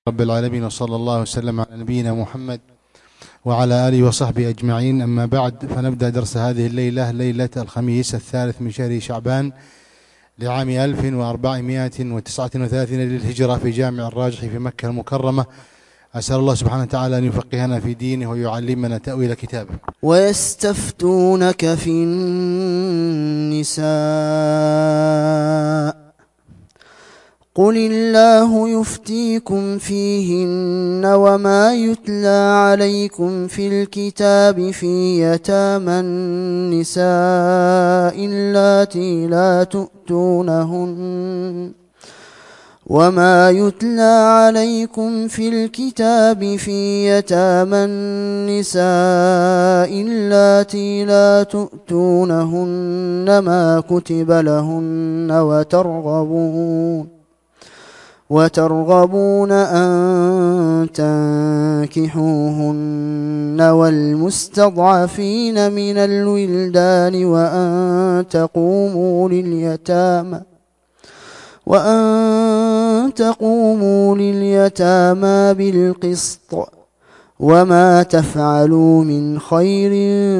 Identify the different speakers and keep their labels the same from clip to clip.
Speaker 1: رب العالمين، وصلى الله وسلم على نبينا محمد وعلى آله وصحبه أجمعين. أما بعد، فنبدأ درس هذه الليلة، ليلة الخميس 3 من شهر شعبان لعام 1439 للهجرة، في جامع الراجحي في مكة المكرمة. أسأل الله سبحانه وتعالى أن يفقهنا في دينه ويعلمنا تأويل كتابه.
Speaker 2: ويستفتونك في النساء قل الله يفتيكم فيهن وما يتلى عليكم في الكتاب في يتامى النساء اللاتي لا تؤتونهن وما يتلى عليكم في الكتاب في يتامى النساء اللاتي لا تؤتونهن ما كتب لهن وترغبون أن تنكحوهن والمستضعفين من الولدان وأن تقوموا لليتامى بالقسط وما تفعلوا من خير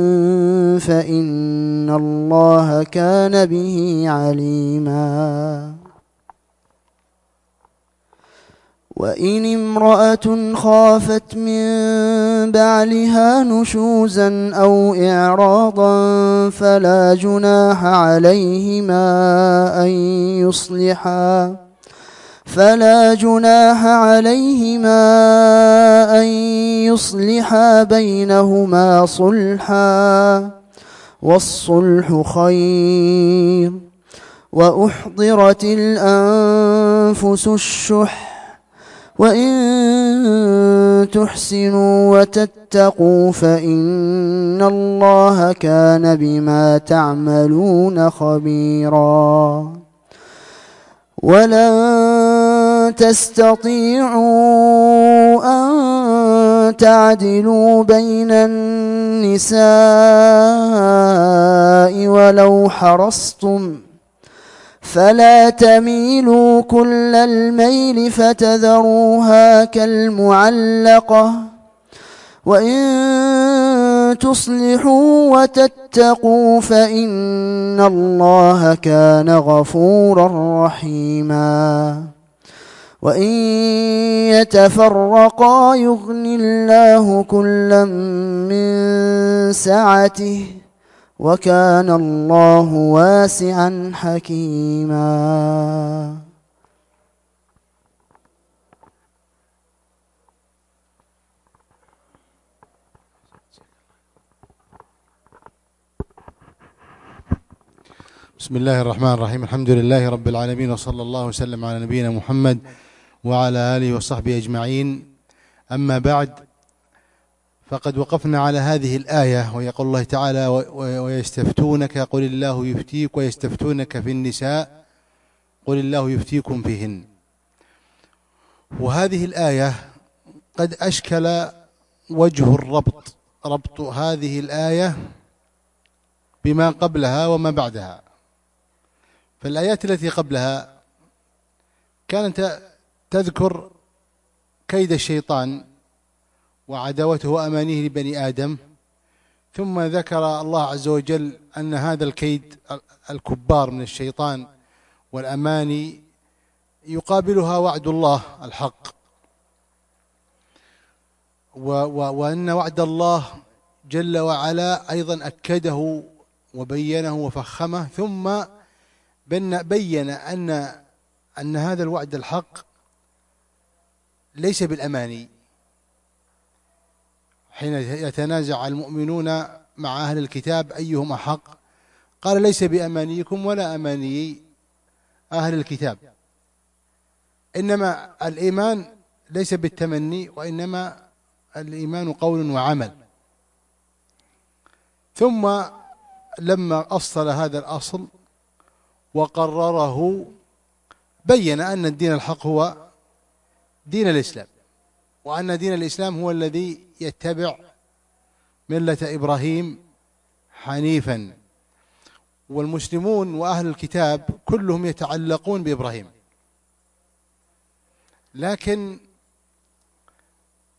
Speaker 2: فإن الله كان به عليما. وإن امرأة خافت من بعلها نشوزا أو إعراضا فلا جناح عليهما أن يصلحا بينهما صلحا والصلح خير. وأحضرت الأنفس الشح وإن تحسنوا وتتقوا فإن الله كان بما تعملون خبيرا. ولن تستطيعوا أن تعدلوا بين النساء ولو حرصتم فلا تميلوا كل الميل فتذروها كالمعلقة. وإن تصلحوا وتتقوا فإن الله كان غفورا رحيما. وإن يتفرقا يغن الله كلا من سعته وكان الله واسعا حكيما.
Speaker 1: بسم الله الرحمن الرحيم. الحمد لله رب العالمين، وصلى الله وسلم على نبينا محمد وعلى آله وصحبه أجمعين. أما بعد، فقد وقفنا على هذه الآية، ويقول الله تعالى: ويستفتونك قل الله يفتيك ويستفتونك في النساء قل الله يفتيكم فيهن. وهذه الآية قد أشكل وجه ربط هذه الآية بما قبلها وما بعدها. فالآيات التي قبلها كانت تذكر كيد الشيطان وعداوته وأمانيه لبني آدم، ثم ذكر الله عز وجل أن هذا الكيد الكبار من الشيطان والأماني يقابلها وعد الله الحق، وأن وعد الله جل وعلا أيضا أكده وبينه وفخمه، ثم بين أن هذا الوعد الحق ليس بالأماني. حين يتنازع المؤمنون مع أهل الكتاب أيهم أحق، قال: ليس بأمانيكم ولا أماني أهل الكتاب، إنما الإيمان ليس بالتمني، وإنما الإيمان قول وعمل. ثم لما أصل هذا الأصل وقرره، بين أن الدين الحق هو دين الإسلام، وأن دين الإسلام هو الذي يتبع ملة إبراهيم حنيفا. والمسلمون وأهل الكتاب كلهم يتعلقون بإبراهيم، لكن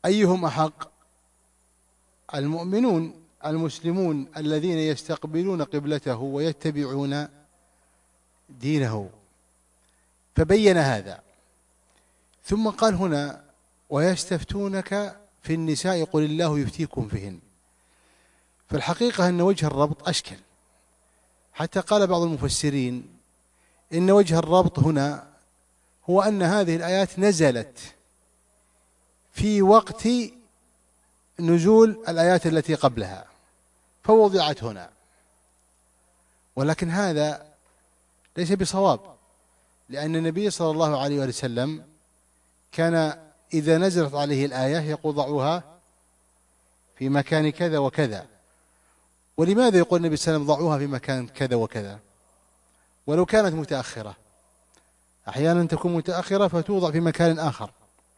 Speaker 1: أيهم أحق؟ المؤمنون المسلمون الذين يستقبلون قبلته ويتبعون دينه. فبين هذا، ثم قال هنا ويستفتونك في النساء قل الله يفتيكم فيهن. فالحقيقة أن وجه الربط أشكل، حتى قال بعض المفسرين إن وجه الربط هنا هو أن هذه الآيات نزلت في وقت نزول الآيات التي قبلها فوضعت هنا، ولكن هذا ليس بصواب، لأن النبي صلى الله عليه وسلم كان إذا نزلت عليه الآية يقول ضعوها في مكان كذا وكذا. ولماذا يقول النبي صلى الله عليه وسلم ضعوها في مكان كذا وكذا ولو كانت متأخرة؟ أحيانا تكون متأخرة فتوضع في مكان آخر.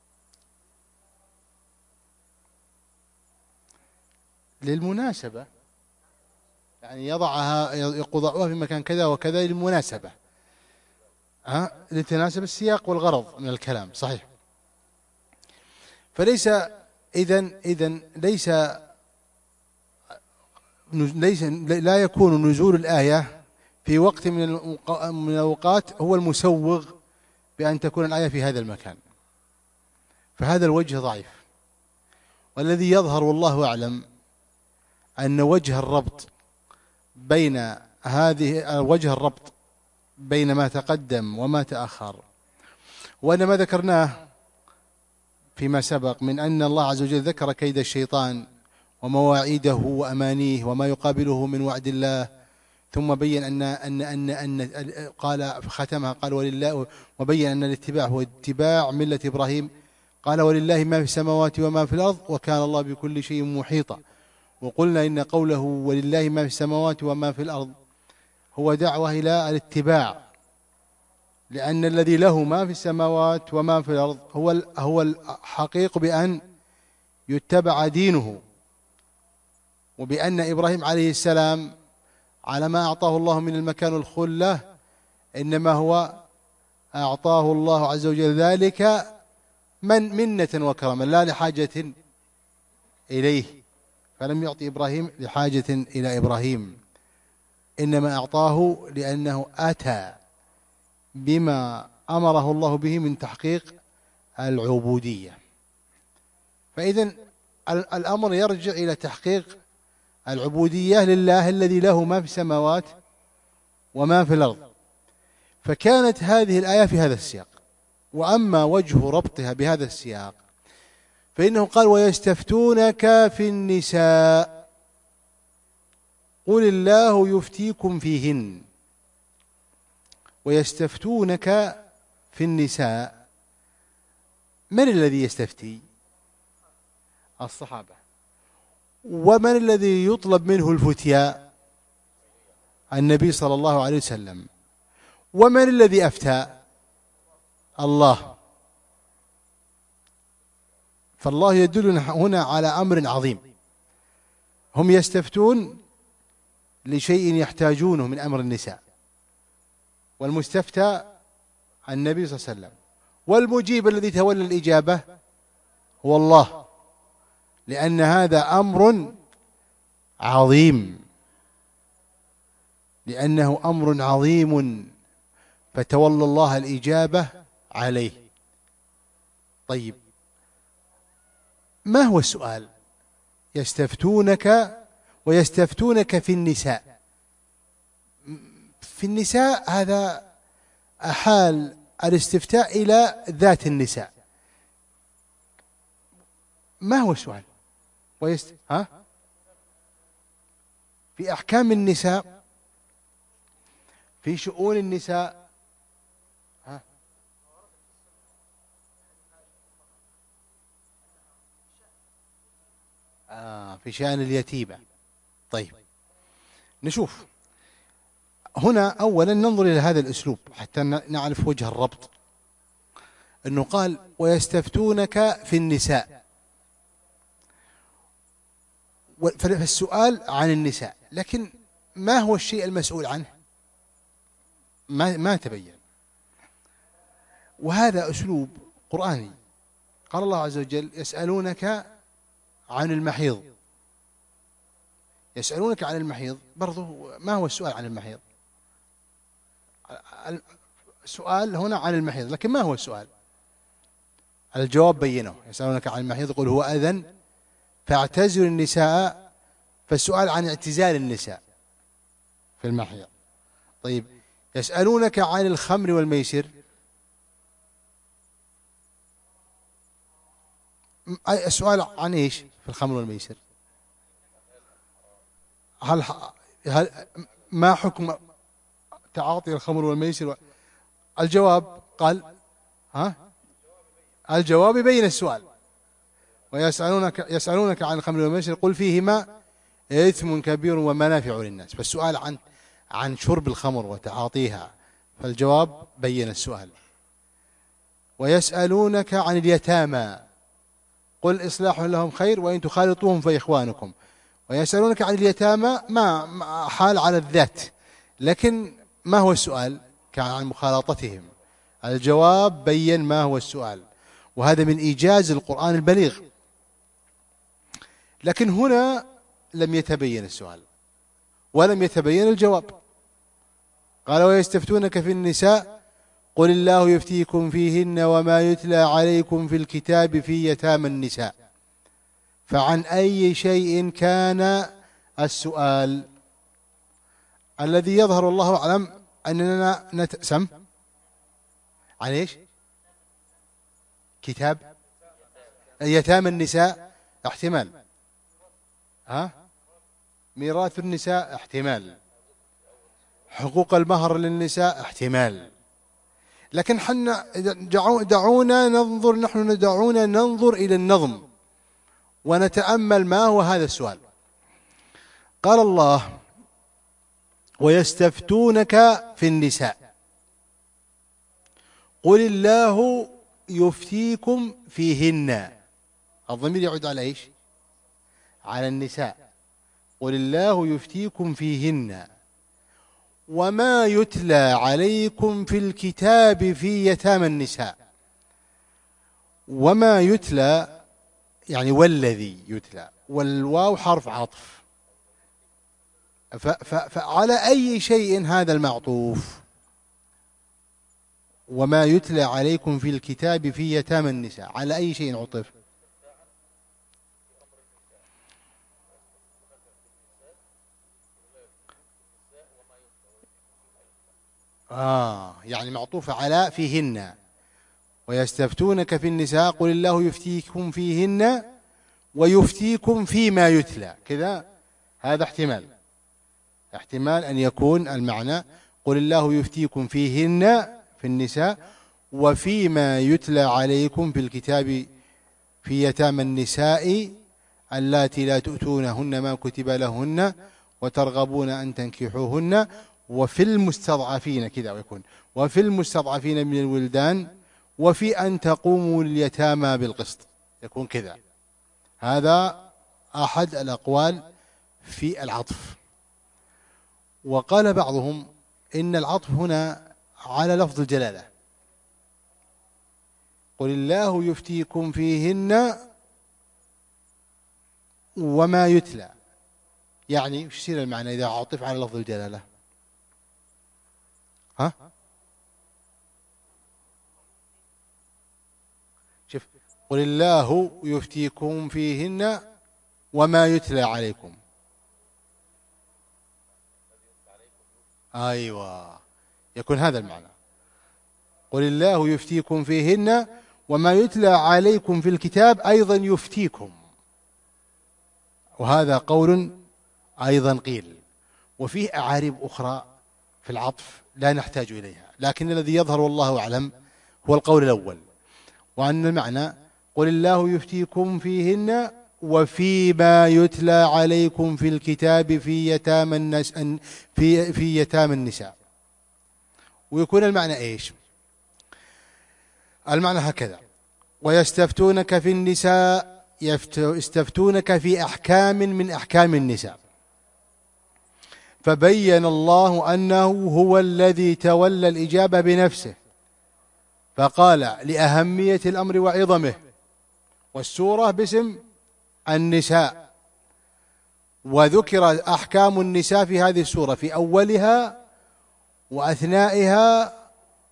Speaker 1: للمناسبة، يعني يضعها يضعوها في مكان كذا وكذا للمناسبة، لتناسب السياق والغرض من الكلام، صحيح. فليس إذن ليس لا يكون نزول الآية في وقت من الأوقات هو المسوغ بأن تكون الآية في هذا المكان، فهذا الوجه ضعيف. والذي يظهر والله أعلم أن وجه الربط بين ما تقدم وما تأخر، وأن ما ذكرناه فيما سبق من أن الله عز وجل ذكر كيد الشيطان ومواعيده وأمانيه وما يقابله من وعد الله، ثم بين أن قال ختمها قال ولله، وبين أن الاتباع هو اتباع ملة إبراهيم، قال ولله ما في السماوات وما في الأرض وكان الله بكل شيء محيطا. وقلنا إن قوله ولله ما في السماوات وما في الأرض هو دعوة إلى الاتباع، لأن الذي له ما في السماوات وما في الأرض هو الحقيق بأن يتبع دينه، وبأن إبراهيم عليه السلام على ما أعطاه الله من المكان الخلة إنما هو أعطاه الله عز وجل ذلك منة وكرما لا لحاجة إليه، فلم يعطي إبراهيم لحاجة إلى إبراهيم، إنما أعطاه لأنه أتى بما أمره الله به من تحقيق العبودية. فإذن الأمر يرجع إلى تحقيق العبودية لله الذي له ما في السماوات وما في الأرض. فكانت هذه الآية في هذا السياق. وأما وجه ربطها بهذا السياق فإنه قال ويستفتونك في النساء قل الله يفتيكم فيهن. ويستفتونك في النساء، من الذي يستفتي؟ الصحابة. ومن الذي يطلب منه الفتيا؟ النبي صلى الله عليه وسلم. ومن الذي أفتى؟ الله. فالله يدلنا هنا على أمر عظيم، هم يستفتون لشيء يحتاجونه من أمر النساء، والمستفتى النبي صلى الله عليه وسلم، والمجيب الذي تولى الإجابة هو الله، لأن هذا أمر عظيم، لأنه أمر عظيم فتولى الله الإجابة عليه. طيب، ما هو السؤال؟ يستفتونك ويستفتونك في النساء. في النساء هذا أحال الاستفتاء إلى ذات النساء. ما هو السؤال؟ في أحكام النساء، في شؤون النساء، في شأن اليتيمة. طيب، نشوف هنا أولا ننظر إلى هذا الأسلوب حتى نعرف وجه الربط. أنه قال ويستفتونك في النساء، فالسؤال عن النساء، لكن ما هو الشيء المسؤول عنه؟ ما تبين. وهذا أسلوب قرآني. قال الله عز وجل يسألونك عن المحيض. يسألونك عن المحيض، برضو ما هو السؤال عن المحيض؟ السؤال هنا عن المحيض، لكن ما هو السؤال؟ الجواب بينه. يسألونك عن المحيض قل هو أذى فاعتزلوا النساء، فالسؤال عن اعتزال النساء في المحيض. طيب يسألونك عن الخمر والميسر، السؤال عن ايش في الخمر والميسر؟ هل ما حكم تعاطي الخمر والميسر؟ الجواب قال الجواب بين السؤال. يسألونك عن الخمر والميسر قل فيهما إثم كبير ومنافع للناس، فالسؤال عن شرب الخمر وتعاطيها، فالجواب بين السؤال. ويسألونك عن اليتامى قل إصلاح لهم خير وإن تخالطوهم فإخوانكم. ويسألونك عن اليتامى ما حال على الذات، لكن ما هو السؤال؟ كان عن مخالطتهم، الجواب بين ما هو السؤال، وهذا من إيجاز القرآن البليغ. لكن هنا لم يتبين السؤال ولم يتبين الجواب. قال ويستفتونك في النساء قل الله يفتيكم فيهن وما يتلى عليكم في الكتاب في يتامى النساء. فعن أي شيء كان السؤال؟ الذي يظهر الله أعلم أننا نتسم عن إيش؟ كتاب يتامى النساء احتمال، ميراث النساء احتمال، حقوق المهر للنساء احتمال. لكن حنا دعونا ننظر إلى النظم ونتأمل ما هو هذا السؤال. قال الله ويستفتونك في النساء قل الله يفتيكم فيهن. الضمير يعود على ايش؟ على النساء. قل الله يفتيكم فيهن وما يتلى عليكم في الكتاب في يتامى النساء. وما يتلى يعني والذي يتلى، والواو حرف عطف، فعلى أي شيء هذا المعطوف؟ وما يتلى عليكم في الكتاب في يتامى النساء، على أي شيء عطف؟ يعني معطوفة على فيهن. ويستفتونك في النساء قل الله يفتيكم فيهن ويفتيكم فيما يتلى، كذا هذا احتمال أن يكون المعنى قل الله يفتيكم فيهن في النساء وفيما يتلى عليكم في الكتاب في يتامى النساء اللاتي لا تؤتونهن ما كتب لهن وترغبون أن تنكحوهن وفي المستضعفين، كذا ويكون وفي المستضعفين من الولدان وفي أن تقوموا لليتامى بالقسط، يكون كذا. هذا أحد الأقوال في العطف. وقال بعضهم إن العطف هنا على لفظ الجلالة، قل الله يفتيكم فيهن وما يتلى، يعني وش يصير المعنى إذا عطف على لفظ الجلالة؟ شوف، قل الله يفتيكم فيهن وما يتلى عليكم. أيوة، يكون هذا المعنى، قل الله يفتيكم فيهن وما يتلى عليكم في الكتاب أيضا يفتيكم. وهذا قول أيضا قيل، وفيه أعارب أخرى في العطف لا نحتاج إليها، لكن الذي يظهر والله أعلم هو القول الأول، وأن المعنى قل الله يفتيكم فيهن وفيما يتلى عليكم في الكتاب في يتامى النساء. ويكون المعنى إيش؟ المعنى هكذا: ويستفتونك في النساء، يستفتونك في أحكام من أحكام النساء، فبين الله أنه هو الذي تولى الإجابة بنفسه، فقال لأهمية الأمر وعظمه والسورة باسم النساء، وذكر أحكام النساء في هذه السورة في أولها وأثنائها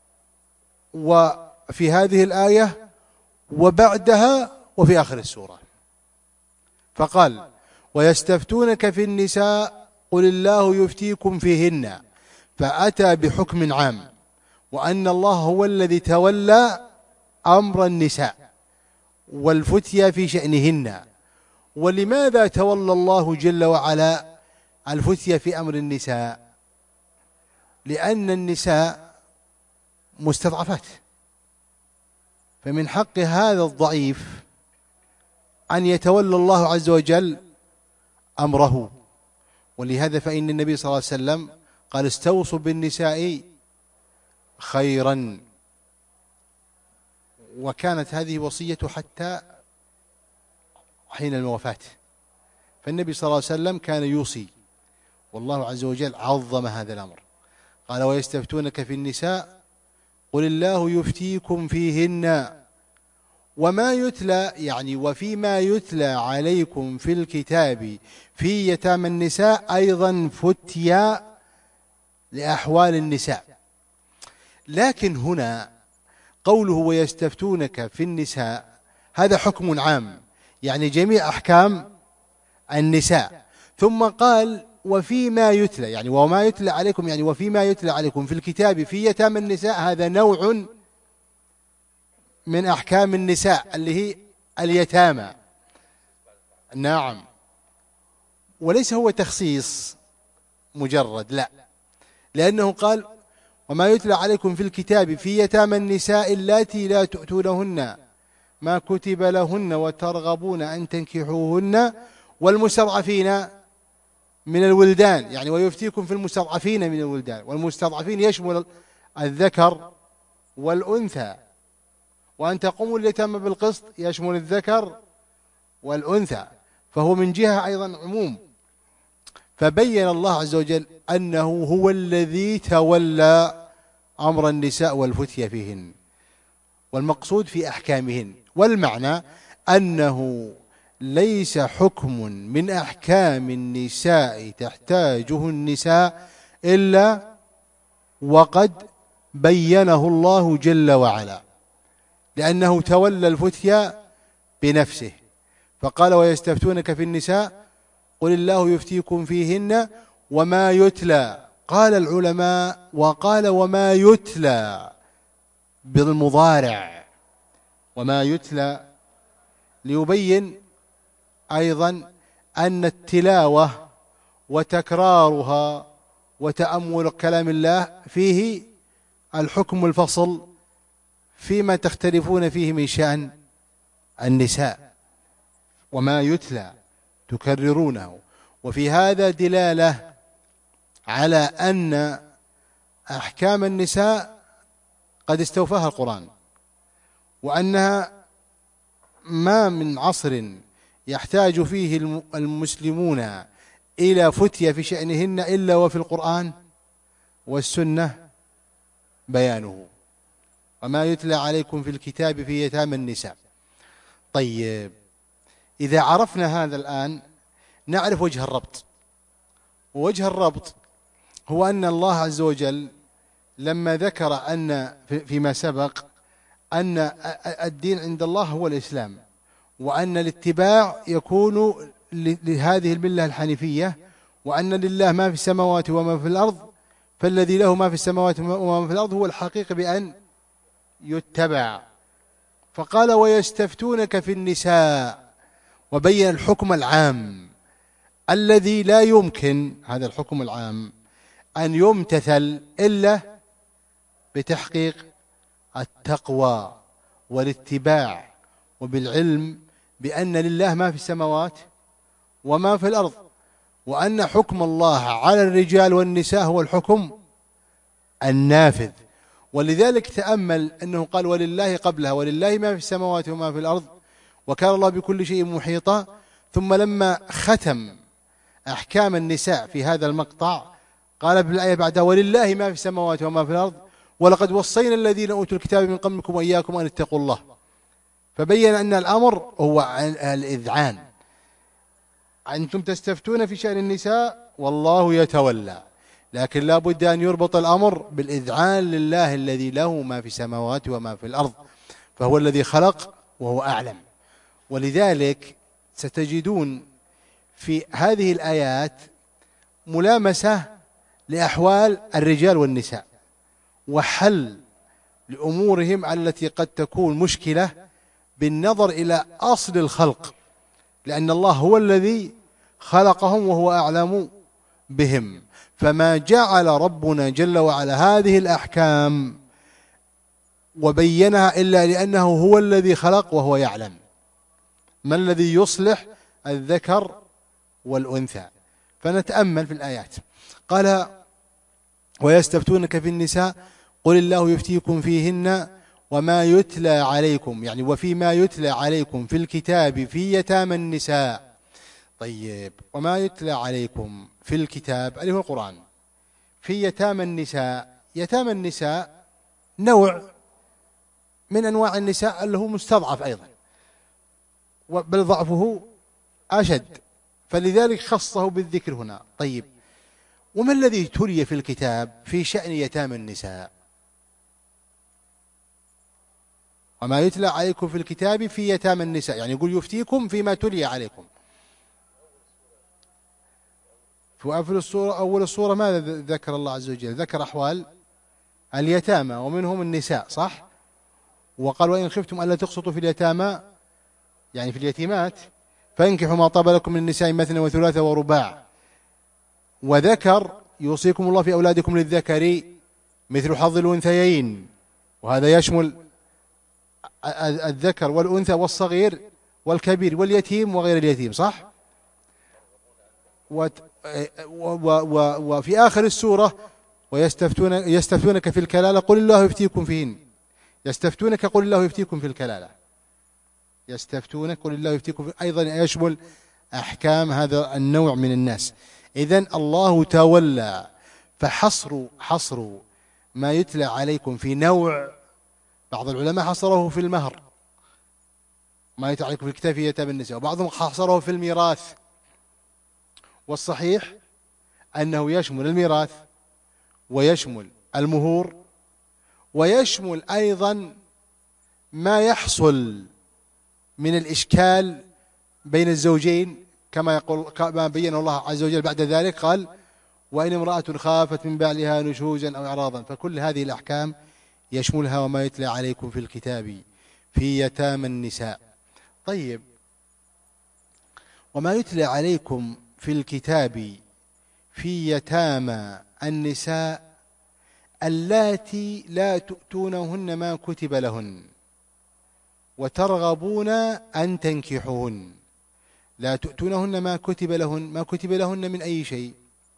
Speaker 1: وفي هذه الآية وبعدها وفي آخر السورة. فقال: ويستفتونك في النساء قل الله يفتيكم فيهن، فأتى بحكم عام، وأن الله هو الذي تولى أمر النساء والفتيا في شأنهن. ولماذا تولى الله جل وعلا الفتيا في أمر النساء؟ لأن النساء مستضعفات، فمن حق هذا الضعيف أن يتولى الله عز وجل أمره. ولهذا فإن النبي صلى الله عليه وسلم قال: استوصوا بالنساء خيرا. وكانت هذه وصيته حتى حين الوفاة، فالنبي صلى الله عليه وسلم كان يوصي، والله عز وجل عظم هذا الأمر. قال: ويستفتونك في النساء قل الله يفتيكم فيهن وما يتلى، يعني وفيما يتلى عليكم في الكتاب في يتامى النساء أيضا فتيا لأحوال النساء. لكن هنا قوله ويستفتونك في النساء هذا حكم عام، يعني جميع أحكام النساء، ثم قال وفيما يتلى، يعني وما يتلى عليكم، يعني وفيما يتلى عليكم في الكتاب في يتامى النساء، هذا نوع من أحكام النساء اللي هي اليتامى. نعم، وليس هو تخصيص مجرد، لا، لأنه قال وما يتلى عليكم في الكتاب في يتامى النساء اللاتي لا تؤتونهن ما كتب لهن وترغبون أن تنكحوهن والمستضعفين من الولدان، يعني ويفتيكم في المستضعفين من الولدان، والمستضعفين يشمل الذكر والأنثى، وأن تقوموا اليتامى بالقسط يشمل الذكر والأنثى، فهو من جهة أيضا عموم. فبين الله عز وجل أنه هو الذي تولى أمر النساء والفتيا فيهن، والمقصود في أحكامهن. والمعنى أنه ليس حكم من أحكام النساء تحتاجه النساء إلا وقد بينه الله جل وعلا، لأنه تولى الفتيا بنفسه. فقال ويستفتونك في النساء قل الله يفتيكم فيهن وما يتلى. قال العلماء وقال وما يتلى بالمضارع، وما يتلى ليبين أيضا أن التلاوة وتكرارها وتأمل كلام الله فيه الحكم الفصل فيما تختلفون فيه من شأن النساء، وما يتلى تكررونه. وفي هذا دلالة على أن أحكام النساء قد استوفاها القرآن، وأنها ما من عصر يحتاج فيه المسلمون إلى فتية في شأنهن إلا وفي القرآن والسنة بيانه. وما يتلى عليكم في الكتاب في يتامى النساء. طيب، إذا عرفنا هذا الآن نعرف وجه الربط. ووجه الربط هو أن الله عز وجل لما ذكر أن فيما سبق أن الدين عند الله هو الإسلام، وأن الاتباع يكون لهذه الملة الحنيفية، وأن لله ما في السماوات وما في الأرض، فالذي له ما في السماوات وما في الأرض هو الحقيقة بأن يتبع. فقال ويستفتونك في النساء، وبين الحكم العام الذي لا يمكن هذا الحكم العام أن يمتثل إلا بتحقيق التقوى والاتباع وبالعلم بأن لله ما في السماوات وما في الأرض، وأن حكم الله على الرجال والنساء هو الحكم النافذ. ولذلك تأمل أنه قال ولله قبلها ولله ما في السماوات وما في الأرض وكان الله بكل شيء محيطا، ثم لما ختم أحكام النساء في هذا المقطع قال في الآية بعدها ولله ما في السماوات وما في الأرض ولقد وصينا الذين أوتوا الكتاب من قبلكم وإياكم أن اتقوا الله. فبين أن الأمر هو الإذعان. أنتم تستفتون في شأن النساء والله يتولى، لكن لا بد أن يربط الأمر بالإذعان لله الذي له ما في السماوات وما في الأرض، فهو الذي خلق وهو أعلم. ولذلك ستجدون في هذه الآيات ملامسة لأحوال الرجال والنساء، وحل لأمورهم التي قد تكون مشكلة بالنظر إلى أصل الخلق، لأن الله هو الذي خلقهم وهو أعلم بهم. فما جعل ربنا جل وعلا هذه الأحكام وبينها إلا لأنه هو الذي خلق وهو يعلم ما الذي يصلح الذكر والأنثى. فنتأمل في الآيات. قال: ويستفتونك في النساء قل الله يفتيكم فيهن وما يتلى عليكم، يعني وفيما يتلى عليكم في الكتاب في يتامى النساء. طيب، وما يتلى عليكم في الكتاب اللي هو القرآن في يتامى النساء. يتامى النساء نوع من أنواع النساء اللي هو مستضعف أيضا، بل ضعفه أشد، فلذلك خصه بالذكر هنا. طيب، وما الذي تلي في الكتاب في شأن يتامى النساء؟ وما يتلى عليكم في الكتاب في يتامى النساء، يعني يقول يفتيكم فيما تلي عليكم. أول الصورة ماذا ذكر الله عز وجل؟ ذكر أحوال اليتامى ومنهم النساء، صح؟ وقال: وإن خفتم ألا تقسطوا في اليتامى، يعني في اليتيمات، فانكحوا ما طاب لكم من النساء مثنى وثلاث ورباع. وذكر: يوصيكم الله في أولادكم للذكر مثل حظ الأنثيين، وهذا يشمل الذكر والأنثى والصغير والكبير واليتيم وغير اليتيم، صح؟ وفي آخر السورة: يستفتونك في الكلالة قل الله يفتيكم فيهن. يستفتونك قل الله يفتيكم في الكلالة. يستفتونك قل الله يفتيكم في، أيضا يشمل أحكام هذا النوع من الناس. إذن الله تولى، فحصر ما يتلى عليكم في نوع، بعض العلماء حصره في المهر، ما يتلى عليكم في الكتاب في يتامى النساء، وبعضهم حصره في الميراث. والصحيح أنه يشمل الميراث ويشمل المهور ويشمل أيضا ما يحصل من الإشكال بين الزوجين، كما بين الله عز وجل بعد ذلك قال: وإن امرأة خافت من بعلها نشوزا أو إعراضا. فكل هذه الأحكام يشملها وما يتلى عليكم في الكتاب في يتامى النساء. طيب، وما يتلى عليكم في الكتاب في يتامى النساء اللاتي لا تؤتونهن ما كتب لهن وترغبون أن تنكحوهن. لا تؤتونهن ما كتب لهن، ما كتب لهن من أي شيء؟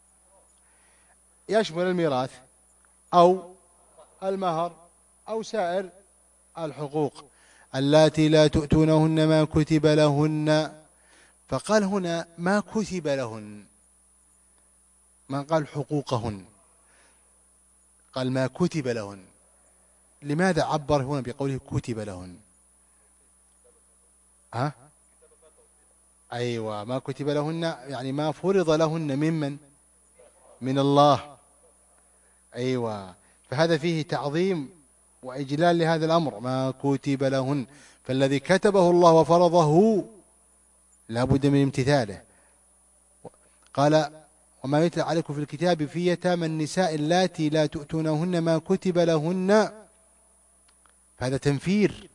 Speaker 1: يشمل الميراث أو المهر أو سائر الحقوق. اللاتي لا تؤتونهن ما كتب لهن، فقال هنا ما كتب لهن، ما قال حقوقهن، قال ما كتب لهن. لماذا عبر هنا بقوله كتب لهن؟ أيوة، ما كتب لهن يعني ما فرض لهن ممن؟ من الله. أيوة، فهذا فيه تعظيم وإجلال لهذا الأمر، ما كتب لهن، فالذي كتبه الله وفرضه لا بد من امتثاله. قال: وما يتلى عليكم في الكتاب في يتامى النساء اللاتي لا تؤتونهن ما كتب لهن، فهذا تنفير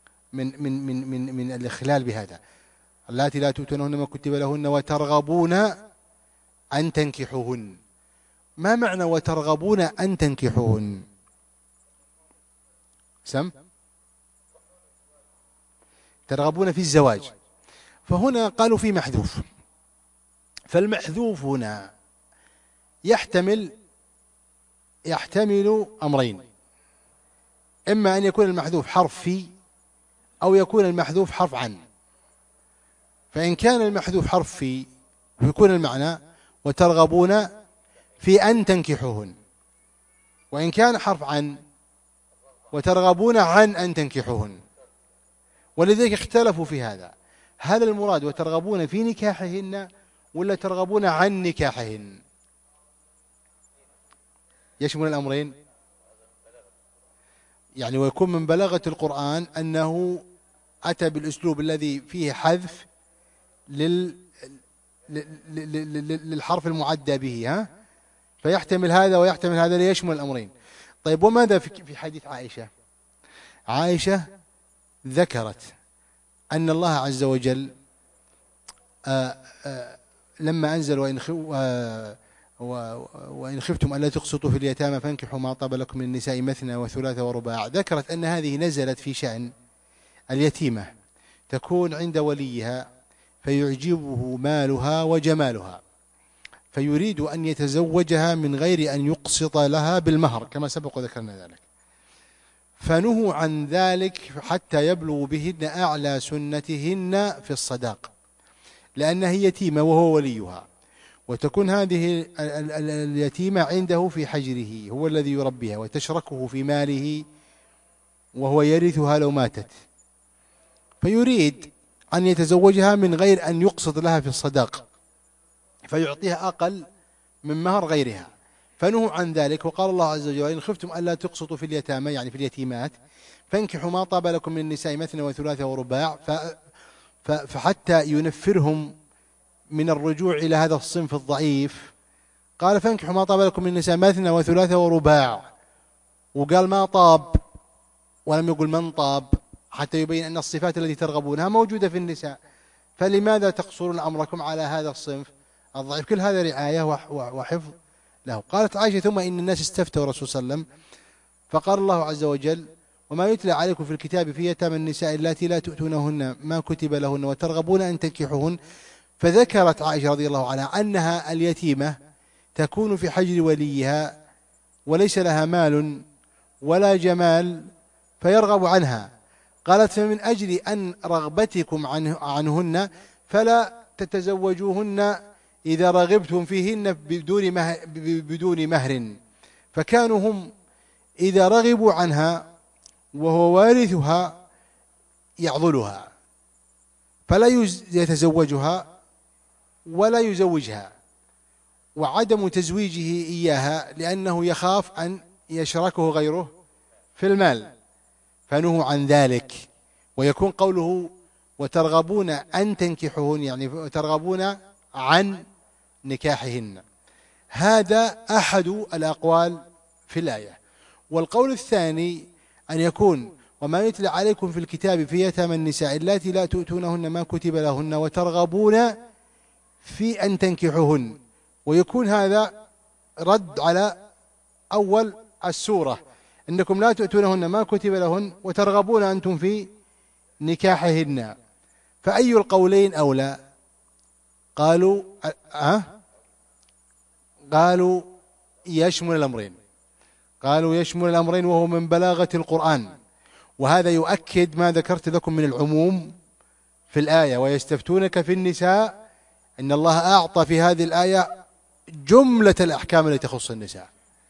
Speaker 1: من الإخلال بهذا. اللاتي لا تؤتونهن ما كتب لهن وترغبون أن تنكحوهن. ما معنى وترغبون أن تنكحوهن؟ ترغبون في الزواج، فهنا قالوا في محذوف، فالمحذوف هنا يحتمل أمرين: إما أن يكون المحذوف حرف في، أو يكون المحذوف حرف عن. فإن كان المحذوف حرف في يكون المعنى وترغبون في أن تنكحوهن، وإن كان حرف عن وترغبون عن أن تنكحوهن. ولذلك اختلفوا في هذا، هل المراد وترغبون في نكاحهن ولا ترغبون عن نكاحهن؟ يشمل الأمرين، يعني ويكون من بلاغة القرآن أنه أتى بالأسلوب الذي فيه حذف للحرف المعدى به، ها؟ فيحتمل هذا ويحتمل هذا ليشمل الأمرين. طيب وماذا في حديث عائشة؟ عائشة ذكرت أن الله عز وجل لما أنزل وإن خفتم ألا تقسطوا في اليتامى فانكحوا ما طاب لكم من النساء مثنى وثلاث ورباع، ذكرت أن هذه نزلت في شأن اليتيمة تكون عند وليها فيعجبه مالها وجمالها فيريد أن يتزوجها من غير أن يقسط لها بالمهر كما سبق وذكرنا ذلك، فنهوا عن ذلك حتى يبلغوا بهن أعلى سنتهن في الصداق، لأنها يتيمة وهو وليها، وتكون هذه اليتيمة عنده في حجره، هو الذي يربيها وتشركه في ماله وهو يرثها لو ماتت، فيريد أن يتزوجها من غير أن يقسط لها في الصداق فيعطيها أقل من مهر غيرها، فنهوا عن ذلك. وقال الله عز وجل إن خفتم ألا تقسطوا في اليتامى يعني في اليتيمات فانكحوا ما طاب لكم من النساء مثنى وثلاث ورباع، فحتى ينفرهم من الرجوع إلى هذا الصنف الضعيف قال فانكحوا ما طاب لكم من النساء مثنى وثلاث ورباع، وقال ما طاب ولم يقل من طاب حتى يبين أن الصفات التي ترغبونها موجودة في النساء، فلماذا تقصرون أمركم على هذا الصنف الضعيف؟ كل هذا رعاية وحفظ له. قالت عائشة ثم إن الناس استفتوا الرسول صلى الله عليه وسلم فقال الله عز وجل وما يتلى عليكم في الكتاب في يتامى النساء اللاتي لا تؤتونهن ما كتب لهن وترغبون أن تنكحوهن، فذكرت عائشة رضي الله عنها أنها اليتيمة تكون في حجر وليها وليس لها مال ولا جمال فيرغب عنها، قالت فمن أجل أن رغبتكم عنهن فلا تتزوجوهن إذا رغبتم فيهن بدون مهر، فكانوا هم إذا رغبوا عنها وهو وارثها يعضلها فلا يتزوجها ولا يزوجها، وعدم تزويجه إياها لأنه يخاف أن يشركه غيره في المال، فنهوا عن ذلك. ويكون قوله وترغبون أن تنكحوهن يعني ترغبون عن نكاحهن، هذا أحد الأقوال في الآية. والقول الثاني أن يكون وما يتلى عليكم في الكتاب في يتامى النساء اللاتي لا تؤتونهن ما كتب لهن وترغبون في أن تنكحوهن، ويكون هذا رد على أول السورة إنكم لا تؤتونهن ما كتب لهن وترغبون أنتم في نكاحهن، فأي القولين أولى؟ قالوا يشمل الأمرين، قالوا يشمل الأمرين وهو من بلاغة القرآن، وهذا يؤكد ما ذكرت لكم من العموم في الآية ويستفتونك في النساء، إن الله أعطى في هذه الآية جملة الأحكام التي تخص النساء،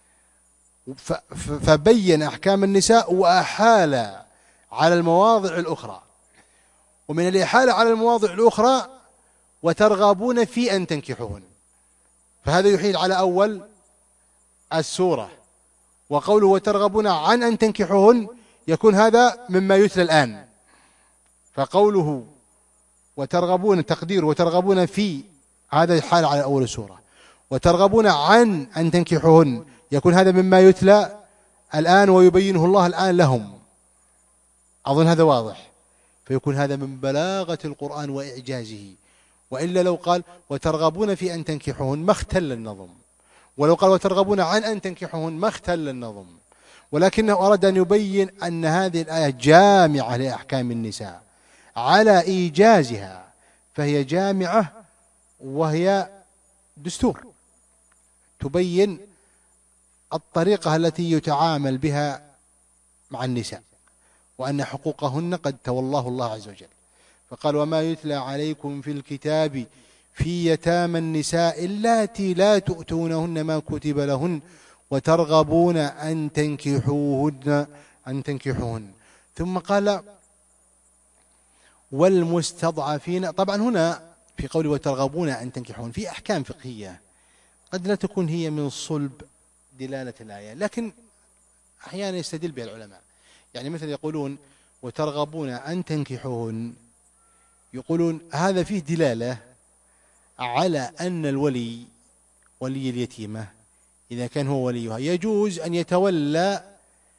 Speaker 1: فبين أحكام النساء وأحال على المواضع الأخرى، ومن الإحالة على المواضع الأخرى وترغبون في أن تنكحوهن، فهذا يحيل على أول السورة، وقوله وترغبون عن أن تنكحوهن يكون هذا مما يتلى الآن، فقوله وترغبون تقدير وترغبون في هذا يحال على أول السورة، وترغبون عن أن تنكحوهن يكون هذا مما يتلى الآن ويبينه الله الآن لهم، أظن هذا واضح، فيكون هذا من بلاغة القرآن وإعجازه. وإلا لو قال وترغبون في أن تنكحوهن ما اختل النظم، ولو قال وترغبون عن أن تنكحوهن ما اختل النظم، ولكنه أراد أن يبين أن هذه الآية جامعة لأحكام النساء على إيجازها، فهي جامعة وهي دستور تبين الطريقة التي يتعامل بها مع النساء، وأن حقوقهن قد تولاه الله عز وجل، فقال وما يتلى عليكم في الكتاب في يتامى النساء اللاتي لا تؤتونهن ما كتب لهن وترغبون أن تنكحوهن. ثم قال وما يتلى عليكم في الكتاب في يتامى النساء اللاتي لا تؤتونهن ما كتب لهن وترغبون أن تنكحوهن، ثم قال وما يتلى عليكم في الكتاب في يتامى النساء اللاتي لا تؤتونهن ما كتب لهن وترغبون أن تنكحوهن. والمستضعفين. طبعا هنا في قول وترغبون أن تنكحون في أحكام فقهية قد لا تكون هي من صلب دلالة الآية، لكن أحيانا يستدل بها العلماء. يعني مثل يقولون وترغبون أن تنكحون، يقولون هذا فيه دلالة على أن الولي، ولي اليتيمة إذا كان هو وليها، يجوز أن يتولى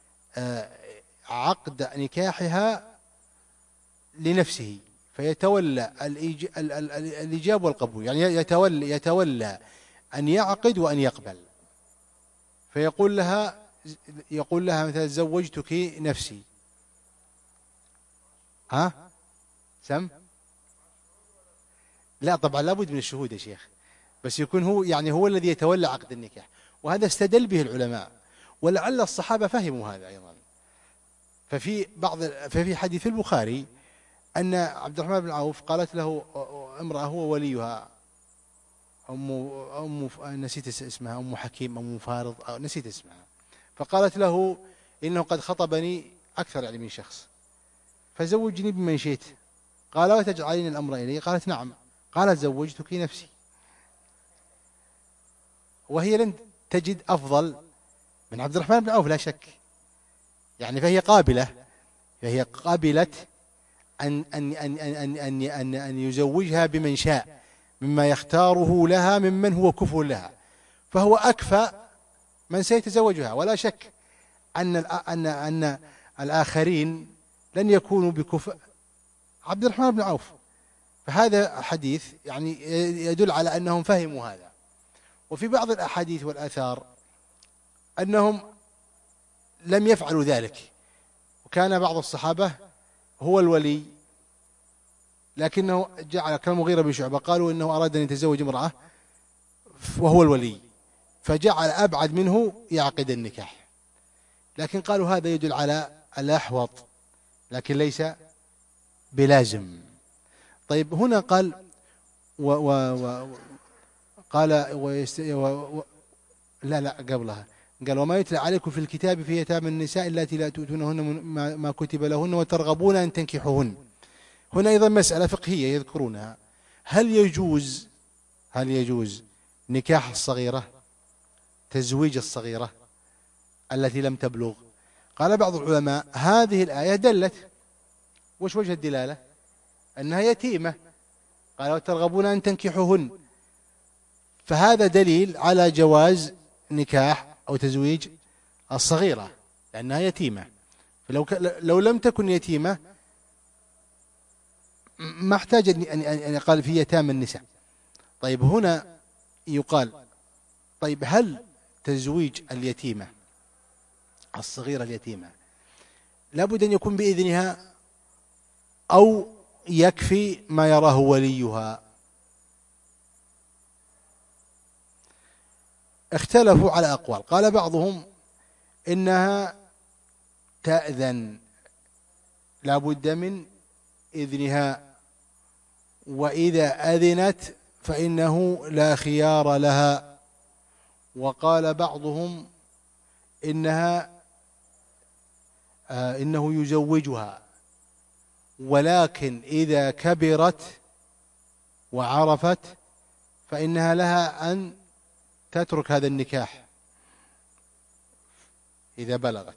Speaker 1: عقد نكاحها لنفسه، فيتولى الإيجاب والقبول، يعني يتولى أن يعقد وأن يقبل. فيقول لها مثلا زوجتك نفسي، سم لا طبعا لابد من الشهود يا شيخ، بس يكون هو يعني هو الذي يتولى عقد النكاح، وهذا استدل به العلماء، ولعل الصحابة فهموا هذا أيضا. ففي حديث البخاري أن عبد الرحمن بن عوف قالت له امرأة هو وليها، نسيت اسمها، أم حكيم أم فارض أو نسيت اسمها، فقالت له إنه قد خطبني أكثر يعني من شخص، فزوجني بمن شئت. قال وتجعلين الأمر إلي؟ قالت نعم. قالت زوجتك نفسي، وهي لن تجد أفضل من عبد الرحمن بن عوف لا شك، يعني فهي قابلت أن يزوجها بمن شاء مما يختاره لها ممن هو كفء لها، فهو أكفى من سيتزوجها، ولا شك أن الآخرين لن يكونوا بكفء عبد الرحمن بن عوف. فهذا حديث يعني يدل على أنهم فهموا هذا. وفي بعض الأحاديث والآثار أنهم لم يفعلوا ذلك، وكان بعض الصحابة هو الولي، لكنه جعل كالمغيرة بن شعبة، قالوا إنه أراد أن يتزوج امرأة وهو الولي، فجعل أبعد منه يعقد النكاح، لكن قالوا هذا يدل على الأحوط لكن ليس بلازم. طيب هنا قال لا قبلها قال وما يتلى عليكم في الكتاب في يتامى النساء اللاتي لا تؤتونهن ما كتب لهن وترغبون أن تنكحوهن. هنا أيضا مسألة فقهية يذكرونها، هل يجوز نكاح الصغيرة، تزويج الصغيرة التي لم تبلغ؟ قال بعض العلماء هذه الآية دلت، وش وجه الدلالة؟ أنها يتيمة، قال وترغبون أن تنكحوهن، فهذا دليل على جواز نكاح أو تزويج الصغيرة لأنها يتيمة. لو لم تكن يتيمة ما احتاج أن يقال في يتامى النساء. طيب هنا يقال طيب هل تزويج اليتيمة الصغيرة اليتيمة لابد أن يكون بإذنها أو يكفي ما يراه وليها؟ اختلفوا على أقوال. قال بعضهم إنها تأذن، لابد من إذنها، وإذا أذنت فإنه لا خيار لها. وقال بعضهم إنه يزوجها، ولكن إذا كبرت وعرفت فإنها لها أن تترك هذا النكاح إذا بلغت،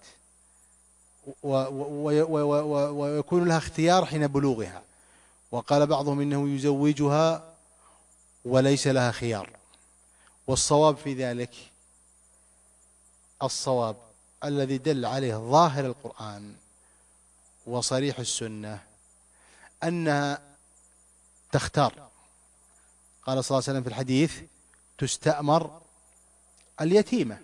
Speaker 1: ويكون لها اختيار حين بلوغها. وقال بعضهم إنه يزوجها وليس لها خيار. والصواب في ذلك الصواب الذي دل عليه ظاهر القرآن وصريح السنة أنها تختار. قال صلى الله عليه وسلم في الحديث تستأمر اليتيمة،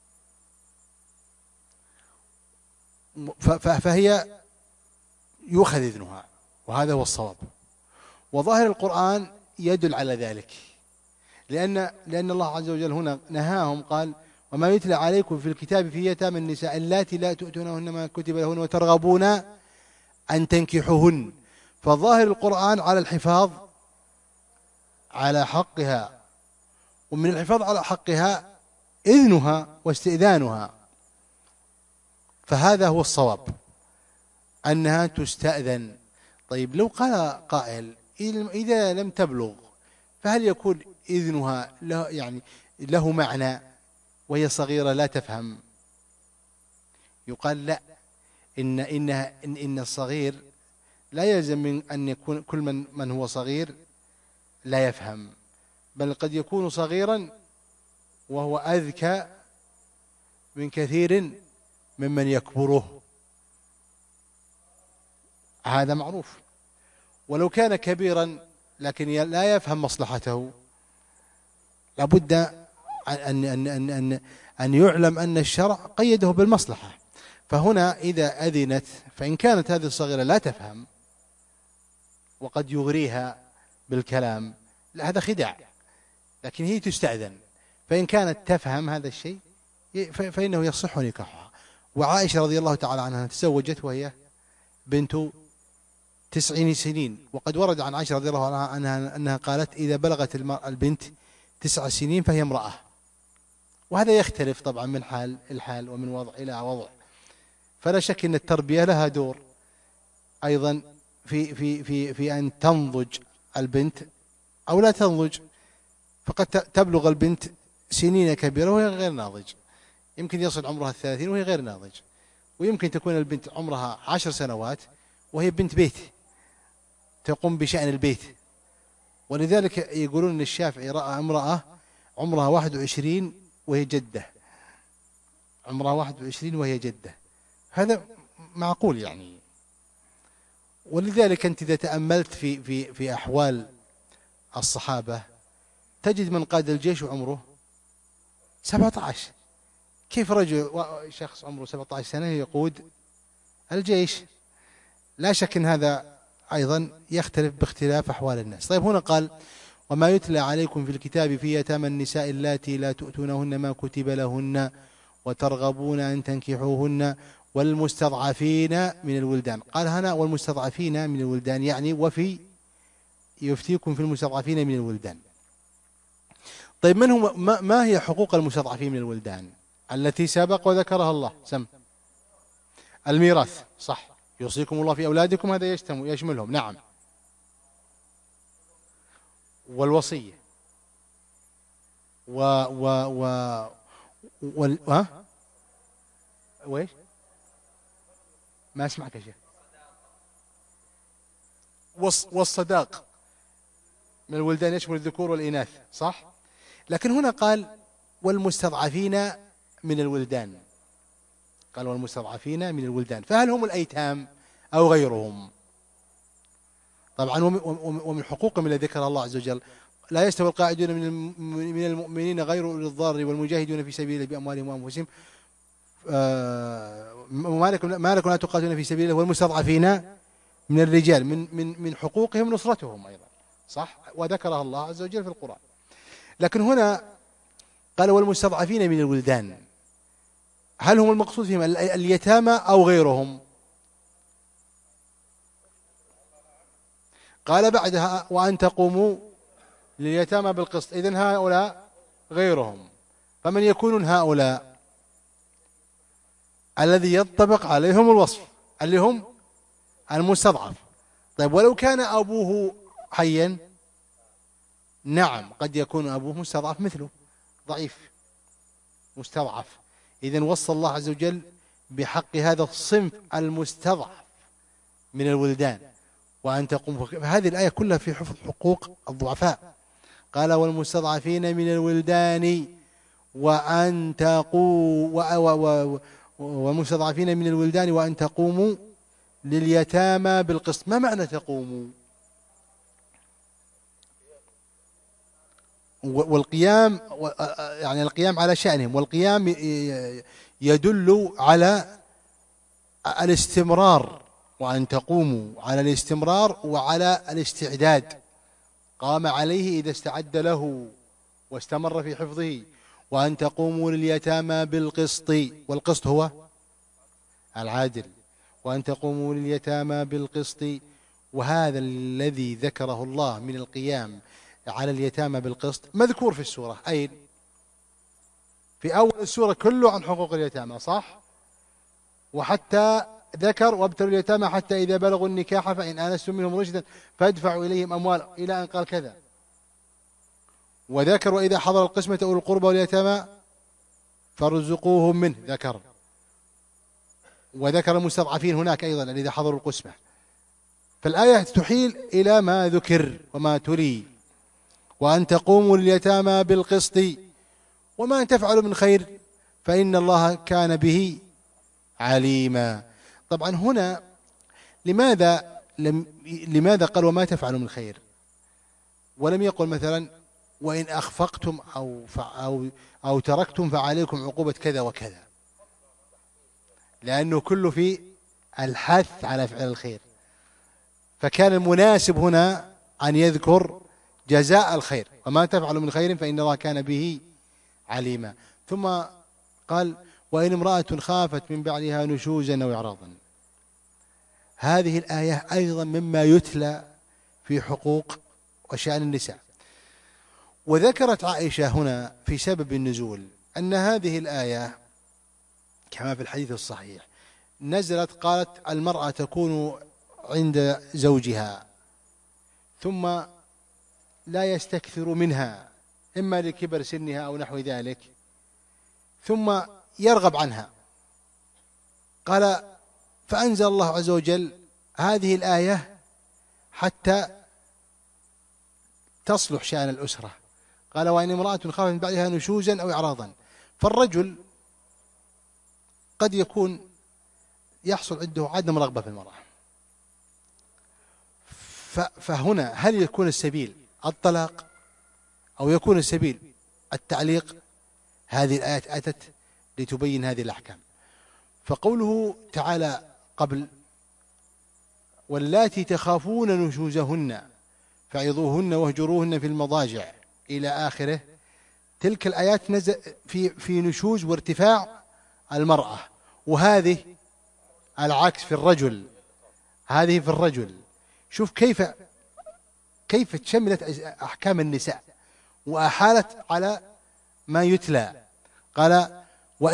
Speaker 1: فهي يؤخذ إذنها، وهذا هو الصواب. وظاهر القرآن يدل على ذلك، لأن الله عز وجل هنا نهاهم، قال وما يتلى عليكم في الكتاب في يتامى النساء اللاتي لا تؤتونهن ما كتب لهن وترغبون أن تنكحوهن. فظاهر القرآن على الحفاظ على حقها، ومن الحفاظ على حقها إذنها واستئذانها، فهذا هو الصواب أنها تستأذن. طيب لو قال قائل إذا لم تبلغ فهل يكون إذنها له يعني له معنى وهي صغيرة لا تفهم؟ يقال لا، إن الصغير لا يلزم من أن يكون كل من هو صغير لا يفهم، بل قد يكون صغيرا وهو أذكى من كثير ممن يكبره، هذا معروف. ولو كان كبيرا لكن لا يفهم مصلحته لابد أن يعلم أن الشرع قيده بالمصلحة. فهنا إذا أذنت فإن كانت هذه الصغيرة لا تفهم وقد يغريها بالكلام هذا خداع، لكن هي تستأذن، فإن كانت تفهم هذا الشيء فإنه يصح نكاحها. وعائشة رضي الله تعالى عنها تزوجت وهي بنت 9 سنين، وقد ورد عن عائشة رضي الله عنها أنها قالت إذا بلغت البنت 9 سنين فهي امرأة. وهذا يختلف طبعا من حال الحال ومن وضع إلى وضع، فلا شك أن التربية لها دور أيضا في أن تنضج البنت أو لا تنضج، فقد تبلغ البنت سنين كبيرة وهي غير ناضج، يمكن يصل عمرها 30 وهي غير ناضج، ويمكن تكون البنت عمرها 10 سنوات وهي بنت بيت تقوم بشأن البيت. ولذلك يقولون أن الشافعي رأى امرأة عمرها 21 وهي جدة، عمرها 21 وهي جدة، هذا معقول يعني. ولذلك أنت إذا تأملت في أحوال الصحابة تجد من قاد الجيش وعمره 17. كيف رجل شخص عمره 17 سنة يقود الجيش؟ لا شك أن هذا أيضا يختلف باختلاف أحوال الناس. طيب هنا قال وما يتلى عليكم في الكتاب في يتامى النساء اللاتي لا تؤتونهن ما كتب لهن وترغبون أن تنكحوهن والمستضعفين من الولدان. قال هنا والمستضعفين من الولدان يعني وفي يفتيكم في المستضعفين من الولدان. طيب من هم ما هي حقوق المستضعفين من الولدان التي سبق وذكرها الله؟ سم الميراث، صح، يوصيكم الله في أولادكم، هذا يشملهم، نعم، والوصية وإيش؟ ما أسمعك يا شيخ. والصداق من الولدان يشمل الذكور والإناث، صح. لكن هنا قال والمستضعفين من الولدان، قال والمستضعفين من الولدان، فهل هم الأيتام أو غيرهم؟ طبعا ومن حقوقهم التي ذكر الله عز وجل لا يستوي القاعدون من المؤمنين غير أولي الضرر والمجاهدون في سبيل الله بأموالهم وأنفسهم ما لكم لا تقاتلون في سبيل الله والمستضعفين من الرجال، من حقوقهم نصرتهم أيضا، صح، وذكرها الله عز وجل في القرآن. لكن هنا قال والمستضعفين من الولدان، هل هم المقصود فيهم اليتامى أو غيرهم؟ قال بعدها وأن تقوموا لليتامى بالقسط، إذن هؤلاء غيرهم. فمن يكون هؤلاء الذي ينطبق عليهم الوصف اللي هم المستضعف. طيب ولو كان أبوه حيا، نعم قد يكون أبوه مستضعف مثله، ضعيف مستضعف، إذن وصى الله عز وجل بحق هذا الصنف المستضعف من الولدان وأن تقوم. هذه الآية كلها في حفظ حقوق الضعفاء. قال والمستضعفين من الولدان وأن تقوموا والمستضعفين من الولدان وأن تقوموا لليتامى بالقسط. ما معنى تقوموا؟ والقيام يعني القيام على شأنهم، والقيام يدل على الاستمرار، وأن تقوموا على الاستمرار وعلى الاستعداد، قام عليه إذا استعد له واستمر في حفظه. وأن تقوموا لليتامى بالقسط، والقسط هو العادل. وأن تقوموا لليتامى بالقسط، وهذا الذي ذكره الله من القيام على اليتامى بالقسط مذكور في السورة، أين؟ في أول السورة كله عن حقوق اليتامى، صح؟ وحتى ذكر وابتلوا اليتامى حتى إذا بلغوا النكاح فإن آنستم منهم رشدا فادفعوا إليهم أموال إلى أن قال كذا. وذكر وإذا حضر القسمة أولو القربى واليتامى فارزقوهم منه ذكر. وذكر المستضعفين هناك أيضا إذا حضروا القسمة. فالآية تحيل إلى ما ذكر وما تلي، وأن تقوموا لليتامى بالقسط وما تفعلوا من خير فإن الله كان به عليما. طبعا هنا لماذا قال وما تفعلوا من خير، ولم يقل مثلا وإن أخفقتم أو تركتم فعليكم عقوبة كذا وكذا، لأنه كله في الحث على فعل الخير. فكان المناسب هنا أن يذكر جزاء الخير وما تفعلوا من خير فإن الله كان به عليما. ثم قال وإن امرأة خافت من بعدها نشوزا أو إعراضا. هذه الآية أيضا مما يتلى في حقوق وشأن النساء. وذكرت عائشة هنا في سبب النزول أن هذه الآية كما في الحديث الصحيح نزلت قالت المرأة تكون عند زوجها ثم لا يستكثر منها إما لكبر سنها أو نحو ذلك ثم يرغب عنها. قال فأنزل الله عز وجل هذه الآية حتى تصلح شأن الأسرة. قال وإن امرأة خافت من بعدها نشوزا أو إعراضا. فالرجل قد يكون يحصل عنده عدم رغبة في المرأة، فهنا هل يكون السبيل الطلاق أو يكون السبيل التعليق؟ هذه الآيات أتت لتبين هذه الأحكام. فقوله تعالى قبل واللاتي تخافون نشوزهن فعظوهن واهجروهن في المضاجع إلى آخره، تلك الآيات نزل في نشوز وارتفاع المرأة، وهذه العكس في الرجل، هذه في الرجل. شوف كيف تشملت أحكام النساء وأحالت على ما يتلى. قال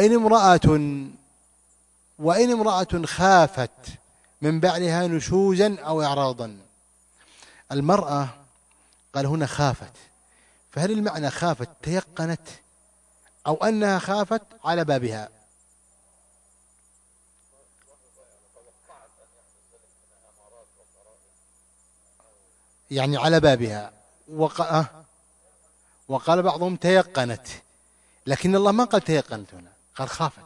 Speaker 1: وإن امرأة خافت من بعدها نشوزا أو إعراضا. المرأة قال هنا خافت، فهل المعنى خافت تيقنت أو أنها خافت على بابها؟ يعني على بابها. وقال بعضهم تيقنت، لكن الله ما قال تيقنت هنا، قال خافت.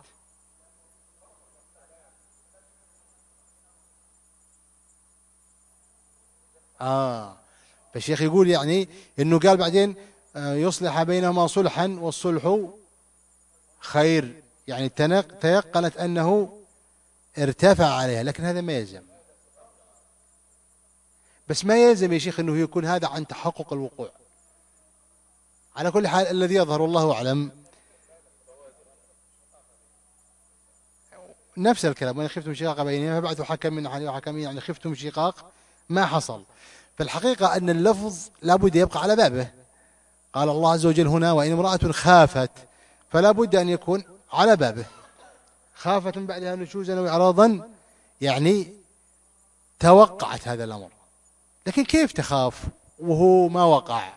Speaker 1: فالشيخ يقول يعني إنه قال بعدين يصلح بينهما صلحا والصلح خير، يعني تيقنت أنه ارتفع عليها، لكن هذا ما يلزم. بس ما يلزم يا شيخ أنه يكون هذا عن تحقق الوقوع. على كل حال الذي يظهر الله أعلم نفس الكلام وإن خفتم شقاق بينهما فبعثوا حكم من أهلها وحكمين، يعني خفتم شقاق ما حصل. فالحقيقة أن اللفظ لابد يبقى على بابه. قال الله عز وجل هنا وإن امرأة خافت، فلا بد أن يكون على بابه. خافت من بعدها نشوزا وإعراضا يعني توقعت هذا الأمر، لكن كيف تخاف وهو ما وقع؟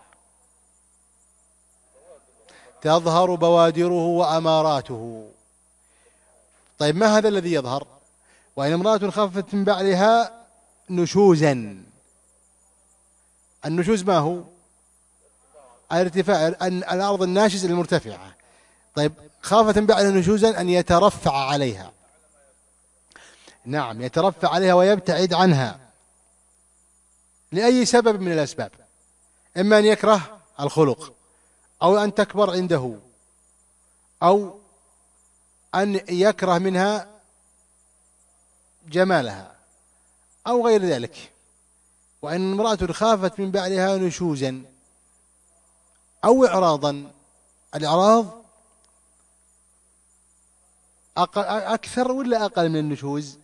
Speaker 1: تظهر بوادره وأماراته. طيب ما هذا الذي يظهر؟ وإن امرأة خافت من بعدها نشوزا. النشوز ما هو؟ الارتفاع، الأرض الناشز المرتفعة. طيب خافت من بعدها نشوزا أن يترفع عليها. نعم يترفع عليها ويبتعد عنها لأي سبب من الأسباب، إما أن يكره الخلق أو أن تكبر عنده أو أن يكره منها جمالها أو غير ذلك. وإن امرأة خافت من بعدها نشوزا أو إعراضا. الإعراض أكثر ولا أقل من النشوز؟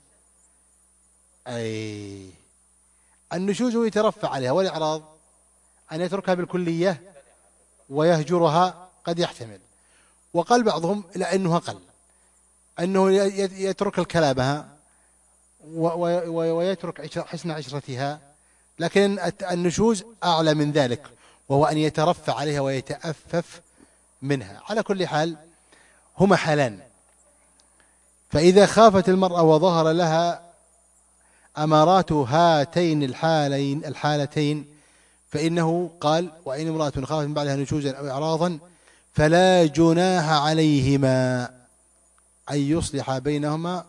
Speaker 1: أي النشوز هو يترفع عليها، والإعراض أن يتركها بالكلية ويهجرها قد يحتمل. وقال بعضهم لأنه أقل، أنه يترك الكلامها ويترك حسن عشرتها، لكن النشوز أعلى من ذلك، وهو أن يترفع عليها ويتأفف منها. على كل حال هما حالان. فإذا خافت المرأة وظهر لها أمارات هاتين الحالتين فإنه قال: وإن امرأة خافت من بعدها نشوزا أو إعراضا فلا جناح عليهما أن يصلح بينهما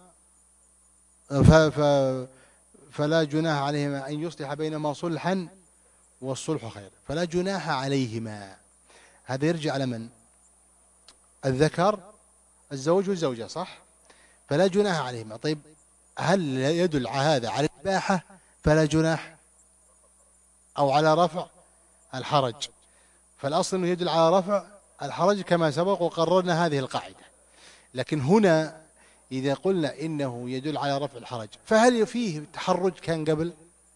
Speaker 1: فلا جناح عليهما أن يصلح بينهما صلحا والصلح خير. فلا جناح عليهما، هذا يرجع على من؟ الذكر، الزوج والزوجة، صح؟ فلا جناح عليهما. طيب هل يدل هذا على الإباحة فلا جناح، أو على رفع الحرج؟ فالأصل أنه يدل على رفع الحرج كما سبق وقررنا هذه القاعدة. لكن هنا إذا قلنا إنه يدل على رفع الحرج، فهل فيه تحرج كان قبل؟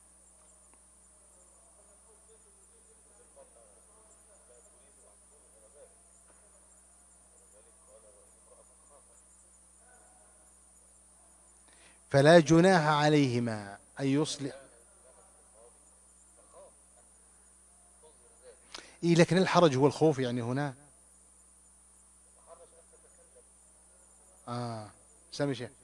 Speaker 1: فلا جناح عليهما أن يصلح. إيه لكن الحرج هو الخوف يعني هنا. سامي شيخ.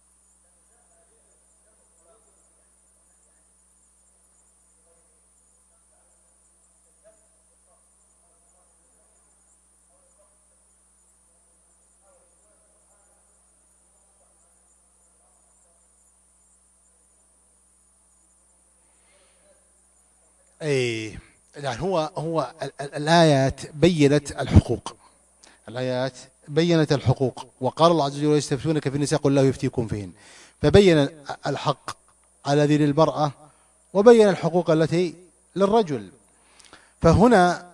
Speaker 1: أي يعني هو الآيات بيّنت الحقوق، الآيات بيّنت الحقوق، وقال الله عز وجل: يستفتونك في النساء قل الله يفتيكم فيهن. فبين الحق الذي للمرأة وبين الحقوق التي للرجل. فهنا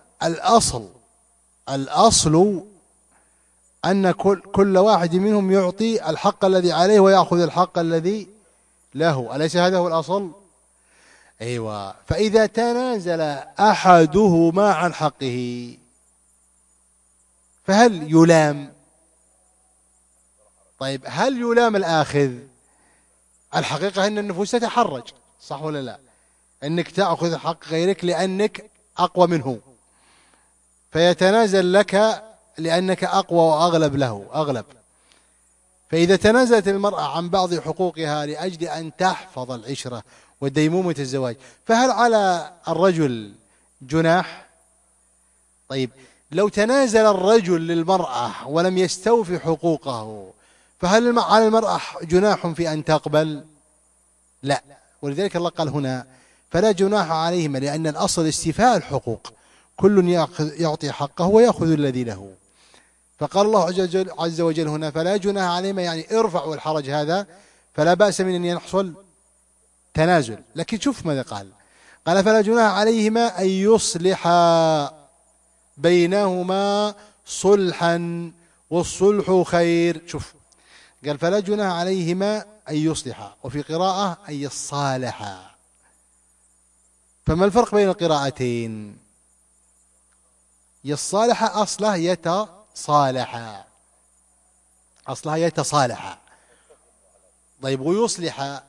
Speaker 1: الأصل أن كل واحد منهم يعطي الحق الذي عليه ويأخذ الحق الذي له. أليس هذا هو الأصل؟ أيوة. فإذا تنازل أحدهما عن حقه فهل يلام؟ طيب هل يلام الآخذ؟ الحقيقة أن النفوس تتحرج، صح ولا لا؟ أنك تأخذ حق غيرك لأنك أقوى منه، فيتنازل لك لأنك أقوى وأغلب له أغلب. فإذا تنازلت المرأة عن بعض حقوقها لأجل أن تحفظ العشرة وديمومة الزواج، فهل على الرجل جناح؟ طيب لو تنازل الرجل للمرأة ولم يستوفي حقوقه فهل على المرأة جناح في أن تقبل؟ لا. ولذلك الله قال هنا: فلا جناح عليهما، لأن الأصل استيفاء الحقوق، كل يعطي حقه ويأخذ الذي له. فقال الله عز وجل هنا: فلا جناح عليهما، يعني ارفعوا الحرج هذا، فلا بأس من أن يحصل تنازل. لكن شوف ماذا قال: فلا جناح عليهما أن يصلحا بينهما صلحا والصلح خير. شوف قال: فلا جناح عليهما أن يصلحا، وفي قراءة أن يصالحا. فما الفرق بين القراءتين؟ يصالحا أصلها يتصالحا، أصلها يتصالحا. طيب ويصلحا،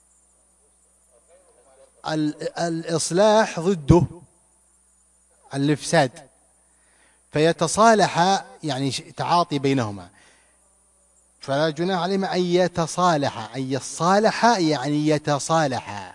Speaker 1: الإصلاح ضده الإفساد، فيتصالح يعني تعاطي بينهما. فلا جناح عليهما أن يتصالحا، أن يصالح يعني يتصالحا،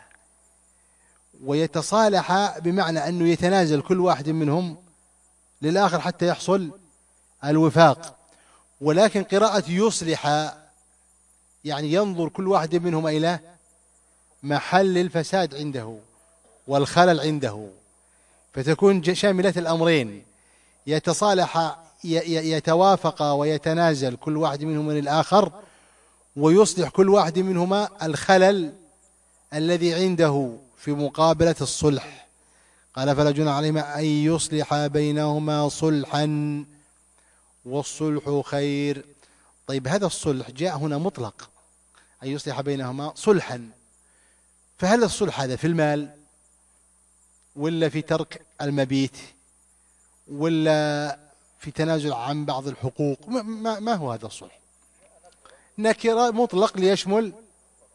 Speaker 1: ويتصالح بمعنى أنه يتنازل كل واحد منهم للآخر حتى يحصل الوفاق. ولكن قراءة يصلح يعني ينظر كل واحد منهم إلى محل الفساد عنده والخلل عنده، فتكون شاملة الأمرين: يتصالح يتوافق ويتنازل كل واحد منهما للآخر، ويصلح كل واحد منهما الخلل الذي عنده في مقابلة الصلح. قال: فلا جناح عليهما أن يصلح بينهما صلحا والصلح خير. طيب هذا الصلح جاء هنا مطلق، أن يصلح بينهما صلحا، فهل الصلح هذا في المال ولا في ترك المبيت ولا في تنازل عن بعض الحقوق؟ ما هو هذا الصلح؟ نكرة مطلق ليشمل